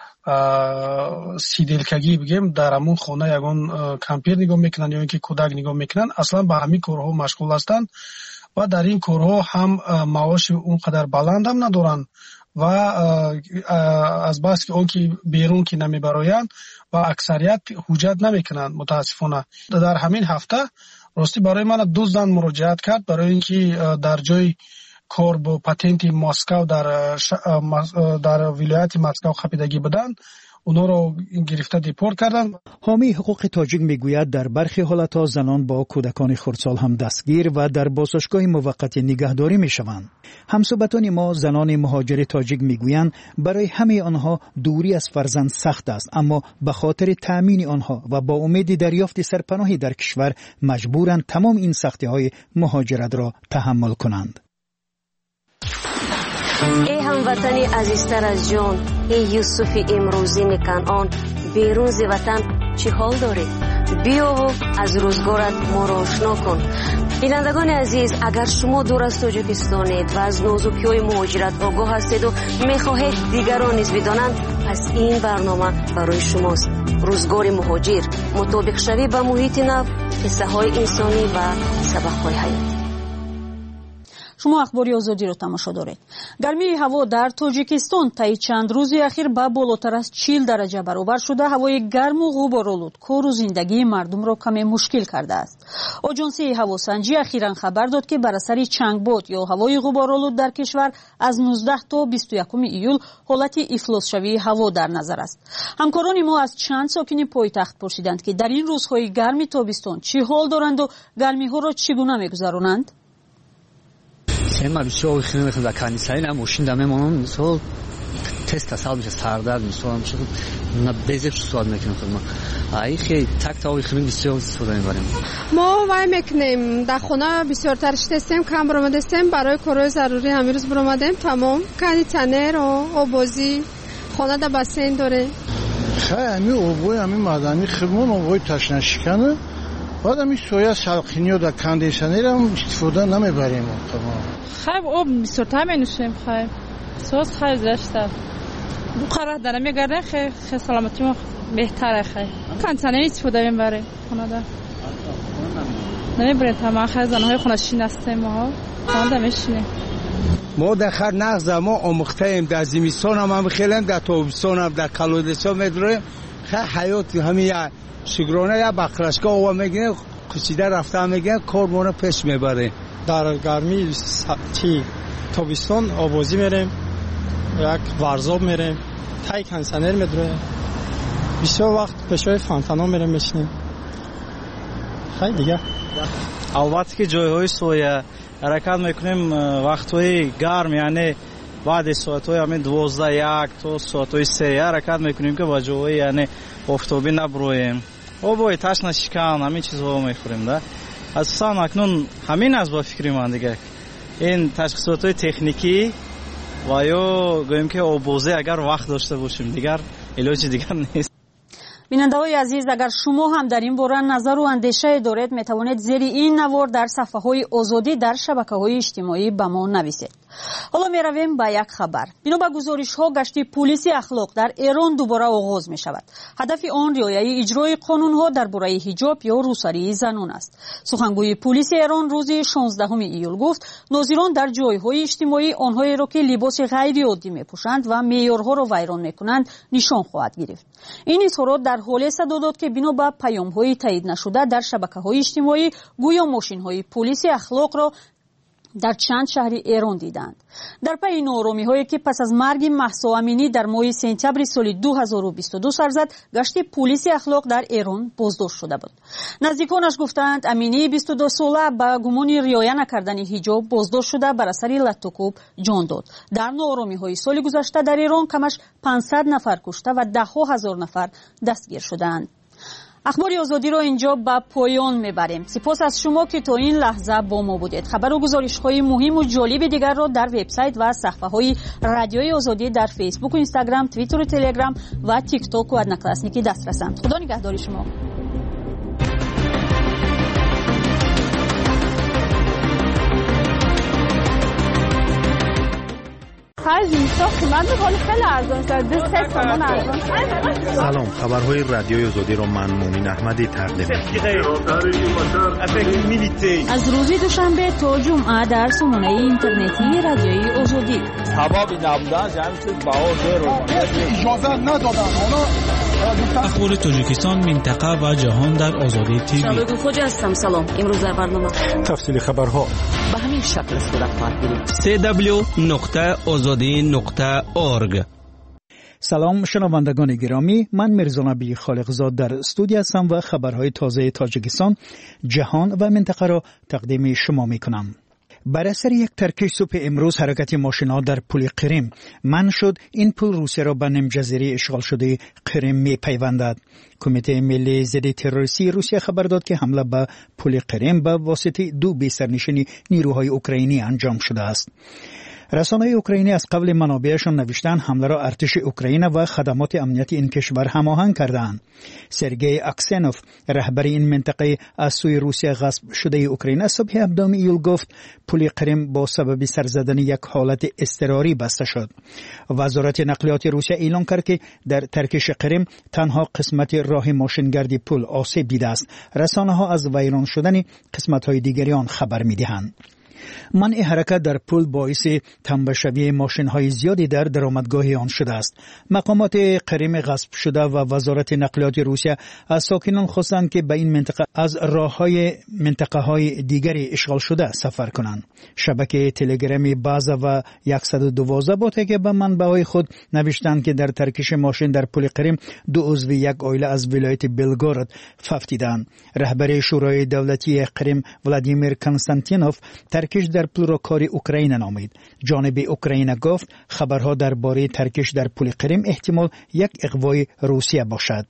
سیدلکگی بگیم در همون خانه یگان کمپیر نگاه میکنند یا اینکه کودک نگاه میکنند، اصلا با همین کارها مشغول هستند و در این کارها هم معاش اونقدر بلند هم ندارن و از بس که اون که بیرون که نمیبراین و اکثریت حجت نمیکنند متاسفانه. در همین هفته راستی برای من 2 زن مراجعت کرد برای اینکه در جای کار با پتنت مسکو در ولایت مسکو خپیدگی بدن، اونا رو گرفته دیپورت کردن. حامی حقوق تاجیک میگوید در برخی حالتها زنان با کودکان خردسال هم دستگیر و در بازداشتگاه موقت نگهداری میشوند. همصحبتان ما زنان مهاجر تاجیک میگویند برای همه آنها دوری از فرزند سخت است، اما به خاطر تأمین آنها و با امید دریافت سرپناهی در کشور مجبورند تمام این سختی‌های مهاجرت را تحمل کنند. ای هموطنی عزیزتر از جان، ای یوسف امروزین کنعان، بیرون ز وطن چه حال داری؟ بیا و از روزگارت ما را آشنا کن. بینندگان عزیز، اگر شما دور از تاجیکستانید و از نازکی‌های مهاجرت آگاه هستید و می‌خواهید دیگران نیز بدانند، پس این برنامه برای شماست. روزگار مهاجر، مطابق شوی به محیط نو، قصه‌های انسانی و سبق‌های حیاتی. شما اخباری آزادی رو تماشا دارید. گرمی هوا در تاجیکستان طی چند روزی اخیر به بالاتر از 40 درجه برابر شده هوای گرم و غبارآلود کار و زندگی مردم را کمی مشکل کرده است. آژانسی هواسنجی اخیراً خبر داد که بر اثر چنگباد یا هوای غبارآلود در کشور از 19 تا 21 ایول حالت افلاس شوی هوا در نظر است. همکاران ما از چند ساکن پایتخت پرسیدند که در این روزهای گرم تابستان چه حال دارند و گرمی ها را چگونه می‌گذرانند. ما بسیار خیلی میخوام در کنیسه این ماشین دم ما مثلا تست حساب میشه سردرد مثلا میشه نه بزرگ سوال میکنم خودم ای خیلی تک تا خیلی بسیار استفاده میبریم. ما وای میکنیم در خونه بسیار ترش تستیم کم برآمده استیم برای کارهای ضروری همین روز برآمدیم تمام کنیتنر و آبازی خانه در بسین داره. خیلی آبوی همین مدنی خیمون آبوی تشنه شکنه. بعد همین سویا سلقینی و در کندیشنر هم استفاده نمیبریم. خیلی آب بسیارتر می-نوشیم. خیلی سوز خیلی زشته. دو قرار داره میگردن خیلی سلامتی ما بهتره. خیلی کندیشنر استفاده میبریم خونه در نمیبریم تمام. خیلی زنهای خونه شین هستیم ما خانه میشینیم. ما در خر نغز ما آموخته ایم در زمستان هم خیلی در تابستان هم در کالودستان میداریم. خیلی حیات همین شگرانه یا بخرشگاه و میگه کشیده رفته هم میگه کارمونه پیش میبره. در گرمی تابستان آبازی میریم، یک ورزاب میریم، تای کنسنر میدریم، بسیار وقت پشوی فانتانا میریم میشنیم. خیلی دیگه البته که جایهای سویا حرکت میکنیم وقتهای گرم، یعنی بعد ساعتهای همین 12 تا ساعتهای 3 حرکت میکنیم که با جاهای یعنی آفتابی نبرویم. آبای تشنه شکن همین چیزها میخوریم ده. اساسا اکنون همین از با فکری من دیگه این تشخیصات تکنیکی و یا گویم که آبازی اگر وقت داشته باشیم دیگر علاج دیگر نیست. بیننده‌های عزیز، اگر شما هم در این باره نظر و اندیشه دارید میتوانید زیر این نوار در صفحه‌های آزادی در شبکه‌های اجتماعی به ما نویسید. حالا میرویم به یک خبر. بنا به گزارش‌ها گشت پلیس اخلاق در ایران دوباره آغاز می‌شود. هدف آن رعایت اجرای قانون‌ها درباره حجاب یا روسری زنان است. سخنگوی پلیس ایران روز 16 ایول گفت ناظران در جای‌های اجتماعی آنهایی را که لباس غیر عادی می‌پوشند و معیارها را ویران می‌کنند نشان خواهد گرفت. این اظهارات در حال صدر داد که بنا به پیام‌های تایید نشده در شبکه‌های اجتماعی گویا ماشین‌های پلیس اخلاق را در چند شهر ایران دیدند. در پی ناآرامی‌هایی که پس از مرگ مهسا امینی در ماه سپتامبر سال 2022 سر زد، گشت پلیس اخلاق در ایران بازداشت شده بود. نزدیکانش گفتند امینی 22 ساله با گمان رعایت نکردن حجاب بازداشت شده بر اثر لطوکوب جان داد. در ناآرامی‌های سال گذشته در ایران کمش 500 نفر کشته و ده‌ها هزار نفر دستگیر شدند. اخبار آزادی را اینجا به پایان میبریم. سپاس از شما که تا این لحظه با ما بودید. خبر و گزارش‌های مهم و جالب دیگر را در وبسایت و صفحه‌های رادیوی آزادی در فیسبوک و اینستاگرام، توییتر و تلگرام و تیک تاک و ادنکلاسنیکی دسترسند. خدا نگهدار شما. خرج میشه قیمت ولی خیلی ارزان است. 200 تومان ارزان. سلام، خبرهای رادیوی آزادی را من مومن احمدی تقدیم می‌کنم. از روز دوشنبه تا جمعه در سامانه اینترنتی رادیوی آزادی. سبب نبودن جمعیت بها اجازه ندادن. اخبار تاجیکستان، منطقه و جهان در آزادی تیوی. شبکه خوجا هستم. سلام. امروز در برنامه تفصیل خبرها به همین شکل صورت خواهد گرفت. www.azadi.org. سلام شنوندگان گرامی، من میرزا نبی خالقزاد در استودیو هستم و خبرهای تازه تاجیکستان، جهان و منطقه را تقدیم شما میکنم. بر اثر یک ترکش صبح امروز حرکت ماشین‌ها در پل قرم منع شد. این پل روسیه را به نیمجزیره اشغال شده قرم می‌پیوندد. کمیته ملی ضد تروریستی روسیه خبر داد که حمله به پل قرم به واسطه 2 بی‌سرنشین نیروهای اوکراینی انجام شده است. رسانه‌های اوکراینی از قبل منابعشان نوشتند حمله را ارتش اوکراین و خدمات امنیتی این کشور هماهنگ کردند. سرگئی اکسنوف رهبر این منطقه از سوی روسیه غصب شده اوکراین صبح 17 ایول گفت پل قرم با سبب سر زدن یک حالت اضطراری بسته شد. وزارت نقلیات روسیه اعلام کرد که در ترکش قرم تنها قسمت راه ماشینگردی پل آسیب دیده است. رسانه‌ها از ویران شدن قسمت‌های دیگری آن خبر می‌دهند. منع حرکت در پل باعث تنبشوی ماشین‌های زیادی در درآمدگاه آن شده است. مقامات قرم غصب شده و وزارت نقلیات روسیه از ساکنان خواستند که به این منطقه از راه‌های منطقه‌های دیگری اشغال شده سفر کنند. شبکه تلگرامی بازا و 112 بوده که به منبع‌های خود نوشتند که در ترکش ماشین در پل قرم 2 عضو یک عائله از ولایت بلگارد فوت دیدند. رهبر شورای دولتی قرم ولادیمیر کنستانتینوف ترکش در پل را کار اوکراین نامید. جانب اوکراین گفت خبرها درباره ترکش در پل قرم احتمال یک اغوای روسیه باشد.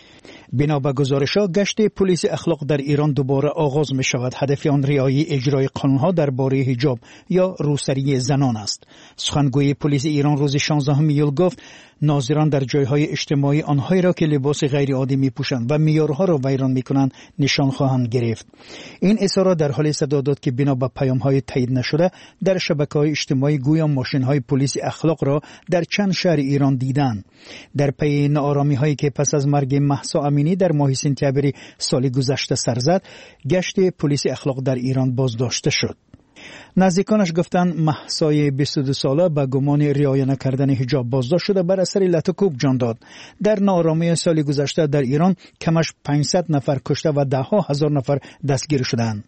بنا به گزارش‌ها گشت پلیس اخلاق در ایران دوباره آغاز می شود. هدف آن رعایت اجرای قانون‌ها درباره حجاب یا روسری زنان است. سخنگوی پلیس ایران روز 16 ایول گفت ناظران در جایهای اجتماعی آنهایی را که لباس غیر عادی می‌پوشند و معیارها را ویران می‌کنند نشان خواهند گرفت. این اظهارات در حال صدا داد که بنا به پیام‌های تایید نشده در شبکه‌های اجتماعی گویا ماشین‌های پلیس اخلاق را در چند شهر ایران دیدند. در پی ناآرامی‌هایی که پس از مرگ مهسا امینی در ماه سپتامبر سال گذشته سر زد، گشت پلیس اخلاق در ایران بازداشته شد. نزدیکانش گفتند مهسای 22 ساله به گمان رعایت نکردن حجاب بازداشت شده بر اثر لطکوب جان داد. در ناآرامی سال گذشته در ایران کمش 500 نفر کشته و 10,000 نفر دستگیر شدند.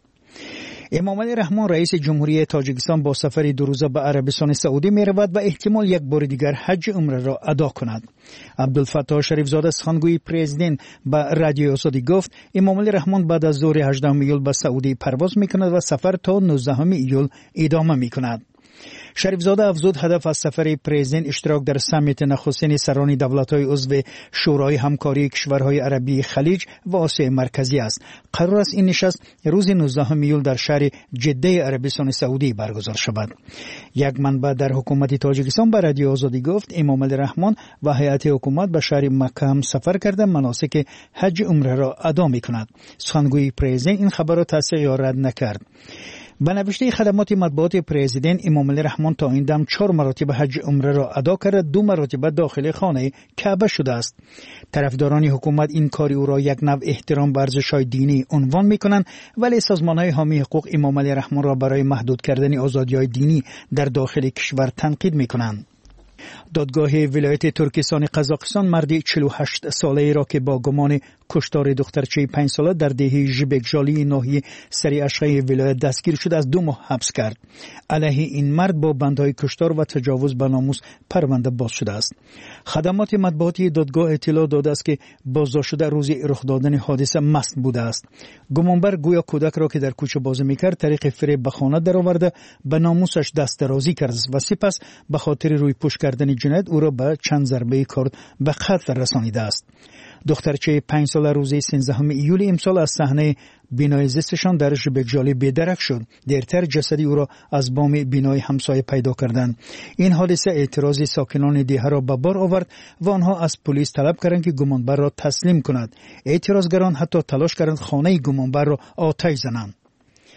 امام علی رحمان رئیس جمهوری تاجیکستان با سفر 2 روزه به عربستان سعودی می رود و احتمال یک بار دیگر حج عمره را ادا کند. عبدالفتاح شریف زاده سخنگوی پرزیدنت به رادیو آزادی گفت امام علی رحمان بعد از ظهر 18 ایول به سعودی پرواز می کند و سفر تا 19 ایول ادامه می کند. شریف زاده افزود هدف از سفر پرزیدنت اشتراک در سمیت نخستین سران دولت‌های عضو شورای همکاری کشورهای عربی خلیج و آسیای مرکزی است. قرار است این نشست روز 19 ایول در شهر جده عربستان سعودی برگزار شود. یک منبع در حکومت تاجیکستان به رادیو آزادی گفت امام علی رحمان و هیئت حکومت به شهر مکه هم سفر کرده مناسک حج عمره را ادا می‌کند. سخنگوی پرزیدنت این خبر را تصدیق یا رد نکرد. به نوشته خدمات مطبوعات پرزیدنت امام علی رحمان تا این دم 4 مراتب حج عمره را ادا کرده، 2 مرتبه داخل خانه کعبه شده است. طرفداران حکومت این کار او را یک نوع احترام به ارزش‌های دینی عنوان می‌کنند، ولی سازمان‌های حامی حقوق امام علی رحمان را برای محدود کردن آزادی‌های دینی در داخل کشور تنقید می‌کنند. دادگاه ولایت ترکستان قزاقستان مردی 48 ساله را که با گمان کشتار دخترچه 5 ساله در دهه ژبکژالی ناحیه سری اشغای ولایت دستگیر شد از 2 ماه حبس کرد. علیه این مرد با بندهای کشتار و تجاوز به ناموس پرونده باز شده است. خدمات مطبوعاتی دادگاه اطلاع داده است که بازداشت شده روز رخ دادن حادثه مست بوده است. گمانبر گویا کودک را که در کوچه بازی می‌کرد طریق فریب به خانه درآورده به ناموسش دست درازی کرد و سپس به خاطر روی پوش کردن جنایت او را به چند ضربه کارد به قتل رسانیده است. دخترچه 5 ساله روز 13 ایول امسال از صحنه بینای زیستشان در ژبکژالی بی‌درک شد. دیرتر جسدی او را از بام بینای همسایه پیدا کردند. این حادثه اعتراض ساکنان دهه را به بار آورد و آنها از پلیس طلب کردند که گمانبر را تسلیم کند. اعتراضگران حتی تلاش کردند خانه گمانبر را آتش زنند.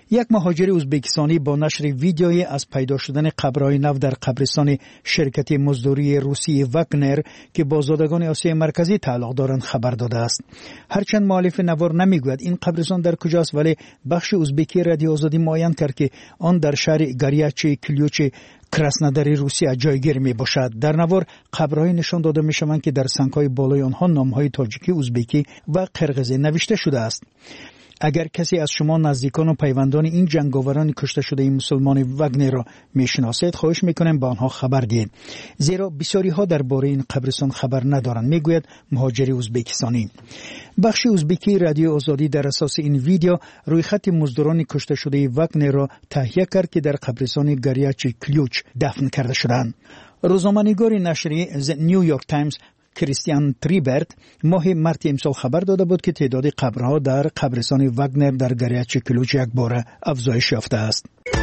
یک مهاجر ازبکستانی با نشر ویدیویی از پیدا شدن قبرهای نو در قبرستان شرکت مزدوری روسی واگنر که با زادگان آسیای مرکزی تعلق دارند خبر داده است. هرچند مؤلف نوار نمیگوید این قبرستان در کجاست، ولی بخش ازبکی رادیو آزادی معین کرد که آن در شهر گریاچی کلیوچ کراسنوداری روسیه جایگیر می باشد. در نوار قبرهای نشان داده می شوند که در سنگ‌های بالای آنها نام‌های تاجیکی، ازبکی و قرقیزی نوشته شده است. اگر کسی از شما نزدیکان و پیوندان این جنگاوران کشته شده این مسلمان واگنر را میشناسید، خواهش میکنم به آنها خبر دهید، زیرا بسیاری ها درباره این قبرستان خبر ندارند، میگوید مهاجر ازبکستانی. بخش ازبکی رادیو آزادی در اساس این ویدیو روی خط مزدوران کشته شده واگنر را تهیه کرد که در قبرستان گریاچی کلیوچ دفن کرده شدند. روزنامه‌نگار نشریه نیویورک تایمز کریستیان تریبرت ماه مارس امسال خبر داده بود که تعداد قبرها در قبرستان واگنر در گریاچی کلیوچ یک بار افزایش یافته است.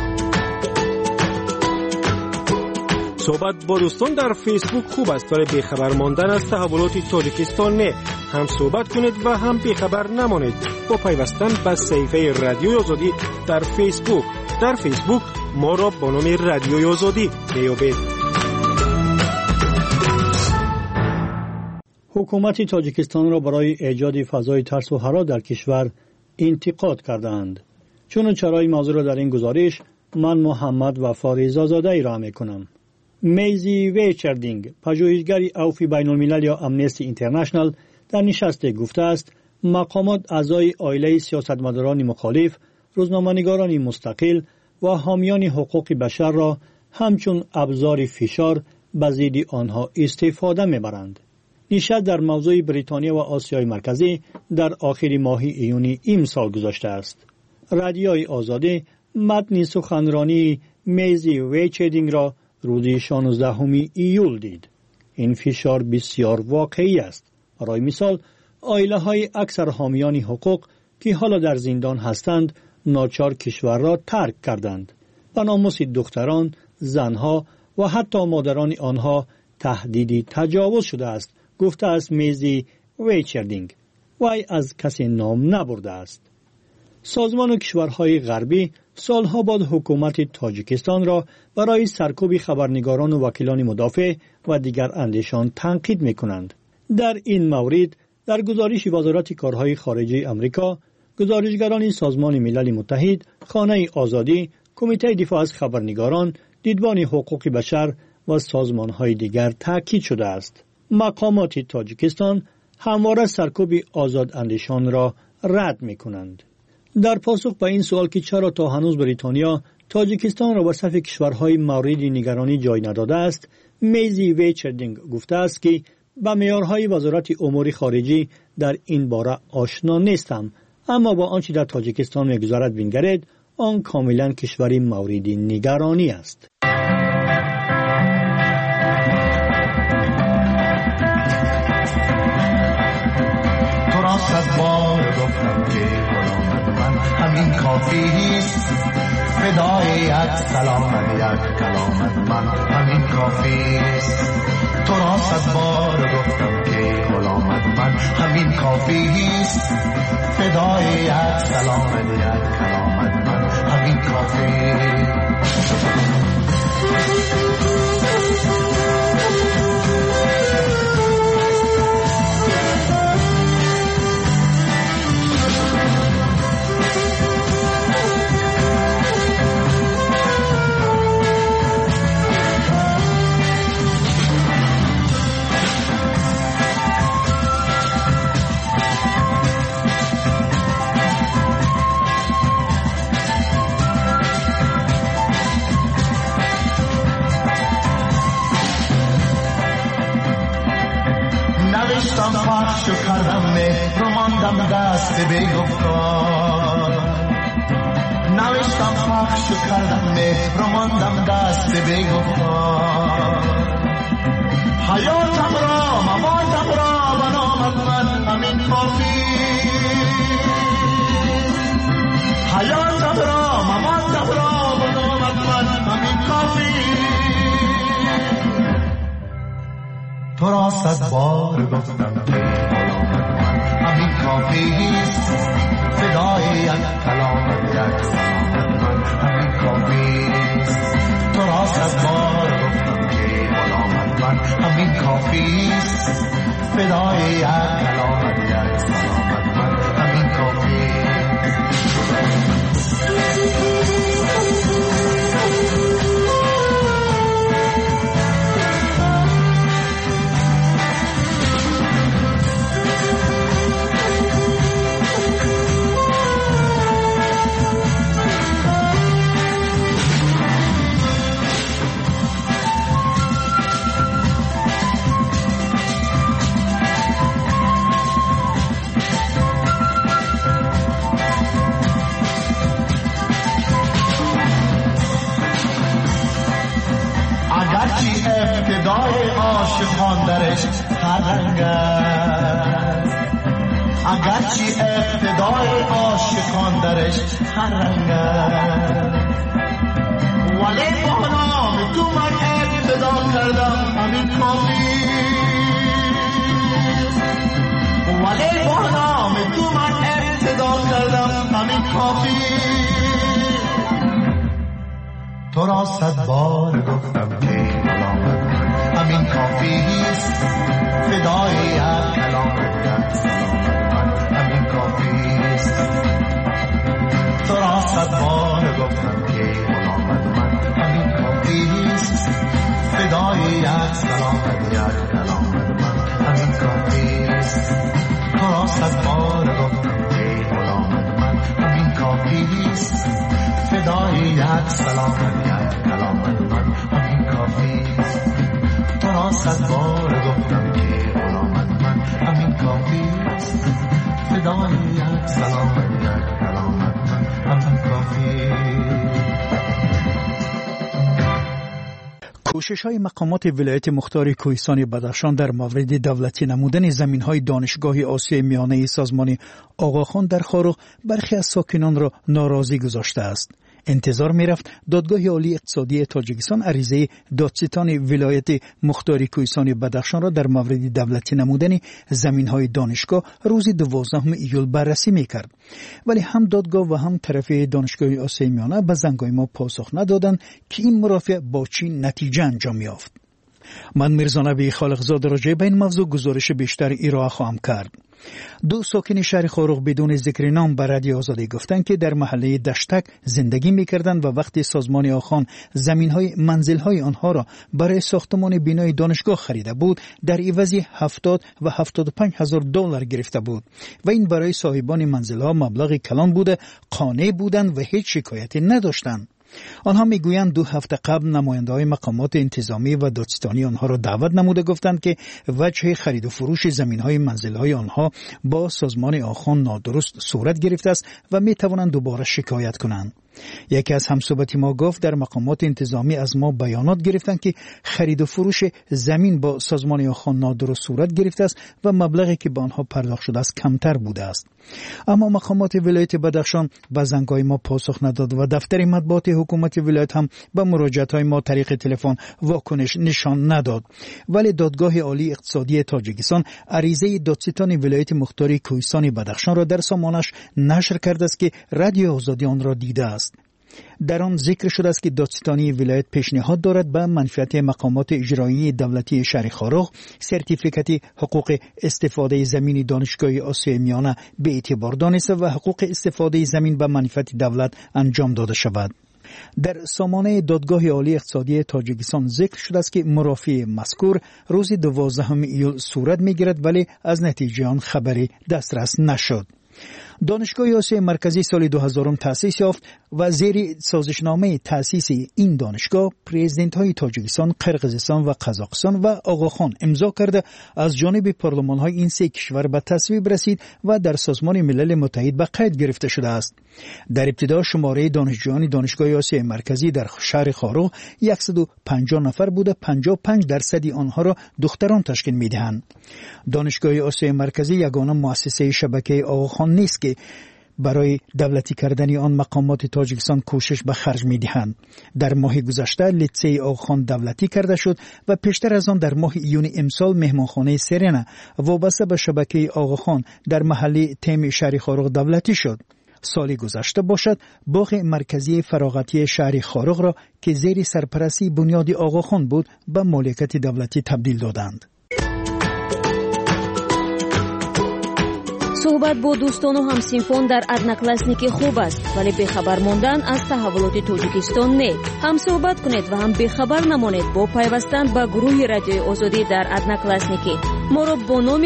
صحبت با دوستان در فیسبوک خوب است، ولی بیخبر ماندن از تحولات تاجیکستان نه. هم صحبت کنید و هم بیخبر نمانید با پیوستن به صفحه رادیو آزادی در فیسبوک. در فیسبوک ما را با نام رادیو آزادی بیابید. حکومت تاجیکستان را برای ایجاد فضای ترس و حراس در کشور انتقاد کردند. چون چرای موضوع را در این گزارش من محمد وفا رضازاده ارائه می‌کنم. میزی ویچردینگ، پژوهشگر اوفی بین الملل یا امنستی اینترنشنال، در نشست گفته است مقامات اعضای عائله سیاستمداران مخالف، روزنامه‌نگاران مستقل و حامیان حقوق بشر را همچون ابزار فشار به ضد آنها استفاده می‌برند. نشست در موضوع بریتانیا و آسیای مرکزی در آخر ماه ایونی امسال گذاشته است. رادیوی آزادی متن سخنرانی میزی ویچردینگ را روز 16 ایول دید. این فشار بسیار واقعی است. برای مثال عائله های اکثر حامیان حقوق که حالا در زندان هستند ناچار کشور را ترک کردند و ناموس دختران، زنها و حتی مادران آنها تهدیدی تجاوز شده است، گفته است میزی ویچردینگ. وی از کسی نام نبرده است. سازمان و کشورهای غربی سالها بعد حکومت تاجیکستان را برای سرکوب خبرنگاران و وکیلان مدافع و دیگر اندیشان تنقید می‌کنند. در این مورد در گزارش وزارت کارهای خارجه آمریکا، گزارشگران سازمان ملل متحد، خانه آزادی، کمیته دفاع از خبرنگاران، دیدبان حقوق بشر و سازمان‌های دیگر تاکید شده است. مقامات تاجیکستان همواره سرکوب آزاد اندیشان را رد می‌کنند. در پاسخ به این سوال که چرا تا هنوز بریتانیا تاجیکستان را به صف کشورهای مورد نگرانی جای نداده است، میزی ویچردینگ گفته است که با معیارهای وزارت امور خارجه در این باره آشنا نیستم، اما با آنچه در تاجیکستان می‌گذرد بنگرید، آن کاملا کشوری مورد نگرانی است. صد بار گفتم که غلام من همین کافیست، فدای یک سلام یک کلام من همین کافیست. تو را صد بار گفتم که غلام من همین کافیست، فدای یک سلام یک کلام من همین کافیست. نوشتم پخش و کردم مهر و ماندم دست بیگفتار، نوشتم پخش و کردم مهر و ماندم دست بیگفتار. حیاتم را مماتم را بنامد من همین کافی، حیاتم را مماتم را بنامد من همین کافی. تو را صد بار گفتم که غلام من همین کافیست، فدای یک کلام یک سلام کافی است فدای یک کلامت یک سلامت من همین کافی ابتدای عاشقان درش هر رنگ است اگرچه ابتدای عاشقان درش هر رنگ است ولی با نام تو من ابتدا کردم همین کافی ولی با نام تو من ابتدا کردم همین کافی تو را 100 بار گفتم که همین کافی است فدای یک کلامت یک سلامت من همین کافی است تو را 100 بار گفتم که غلامت من همین کافی است فدای یک سلامت یک کلامت من همین کافی است تو را 100 بار گفتم که غلامت من همین کافی است فدای یک سلامت یک کلامت من همین کافی است تو را 100 بار گفتم که غلامت من همین کافی است فدای یک سلامت یک کلامت من همین کافی کوشش‌های مقامات ولایت مختار کوهستان بدخشان در مورد دولتی نمودن زمین‌های دانشگاه آسیای میانه سازمان آقاخان در خارق برخی از ساکنان را ناراضی گذاشته است. انتظار می‌رفت دادگاه عالی اقتصادی تاجیکستان عریضه دادستان ولایت مختار کوهستان بدخشان را در مورد دولتی نمودن زمین‌های دانشگاه روز 12 ایول بررسی می‌کرد، ولی هم دادگاه و هم طرف دانشگاه آسیای میانه به زنگ‌های ما پاسخ ندادند که این مرافعه با چه نتیجه انجام یافت. من میرزا نبی خالقزاده راجع به این موضوع گزارش بیشتر ارائه خواهم کرد. 2 ساکن شهر خارق بدون ذکر نام به رادیو آزادی گفتند که در محله دشتک زندگی می‌کردند و وقتی سازمان آخان زمین‌های منزل‌های آنها را برای ساختمان بنای دانشگاه خریده بود در عوضی 70 و 75 هزار دلار گرفته بود و این برای صاحبان منزل‌ها مبلغ کلان بوده، قانع بودند و هیچ شکایتی نداشتند. آنها میگویند 2 هفته قبل نماینده‌های مقامات انتظامی و دادستانی آنها را دعوت نموده گفتند که وجه خرید و فروش زمین‌های منزل‌های آنها با سازمان آخان نادرست صورت گرفته است و می‌توانند دوباره شکایت کنند. یکی از همصحبتی ما گفت در مقامات انتظامی از ما بیانات گرفتند که خرید و فروش زمین با سازمان آخان نادرست صورت گرفته است و مبلغی که به آنها پرداخت شده است کمتر بوده است. اما مقامات ولایت بدخشان به زنگ‌های ما پاسخ نداد و دفتر مطبوعات حکومت ولایت هم به مراجعه‌های ما طریق تلفن واکنش نشان نداد. ولی دادگاه عالی اقتصادی تاجیکستان عریضه دادستان ولایت مختار کوهستان بدخشان را در سامانش نشر کرده است که رادیو آزادی آن را دیده است. در آن ذکر شده است که دادستانی ولایت پیشنهاد دارد به منفعت مقامات اجرایی دولتی شهر خارق سرتیفیکت حقوق استفاده زمین دانشگاه آسیای میانه به اعتبار دانسته و حقوق استفاده زمین به منفعت دولت انجام داده شود. در سامانه دادگاه عالی اقتصادی تاجیکستان ذکر شده است که مرافعه مذکور روز 12 ایول صورت می‌گیرد ولی از نتیجه آن خبری دسترس نشد. دانشگاه آسیای مرکزی سال 2000 تأسیس یافت و زیر سازشنامه تأسیس این دانشگاه پرزیدنت های تاجیکستان، قرقیزستان و قزاقستان و آقاخان امضا کرده از جانب پارلمان های این 3 کشور به تصویب رسید و در سازمان ملل متحد به قید گرفته شده است. در ابتدا شماره دانشجویان دانشگاه آسیای مرکزی در شهر خارق 150 نفر بوده، 55% آنها را دختران تشکیل می‌دهند. دانشگاه آسیای مرکزی یگانه مؤسسه شبکه آقاخان نیست که برای دولتی کردن آن مقامات تاجیکستان کوشش به خرج می‌دهند. در ماه گذشته لیسه آقاخان دولتی کرده شد و پیشتر از آن در ماه ایون امسال مهمانخانه سرنا وابسته به شبکه آقاخان در محله تیم شهر خارق دولتی شد. سالی گذشته باشد باغ مرکزی فراغتی شهر خارق را که زیر سرپرستی بنیاد آقاخان بود به مالکیت دولتی تبدیل دادند. صحبت با دوستان و همسینفان در ادناکلاسنیکی خوب است، ولی بخبر ماندن از تحولات تاجیکستان نه. هم صحبت کنید و هم بخبر نمانید با پیوستن به گروه رادیوی آزادی در ادناکلاسنیکی. ما را با نام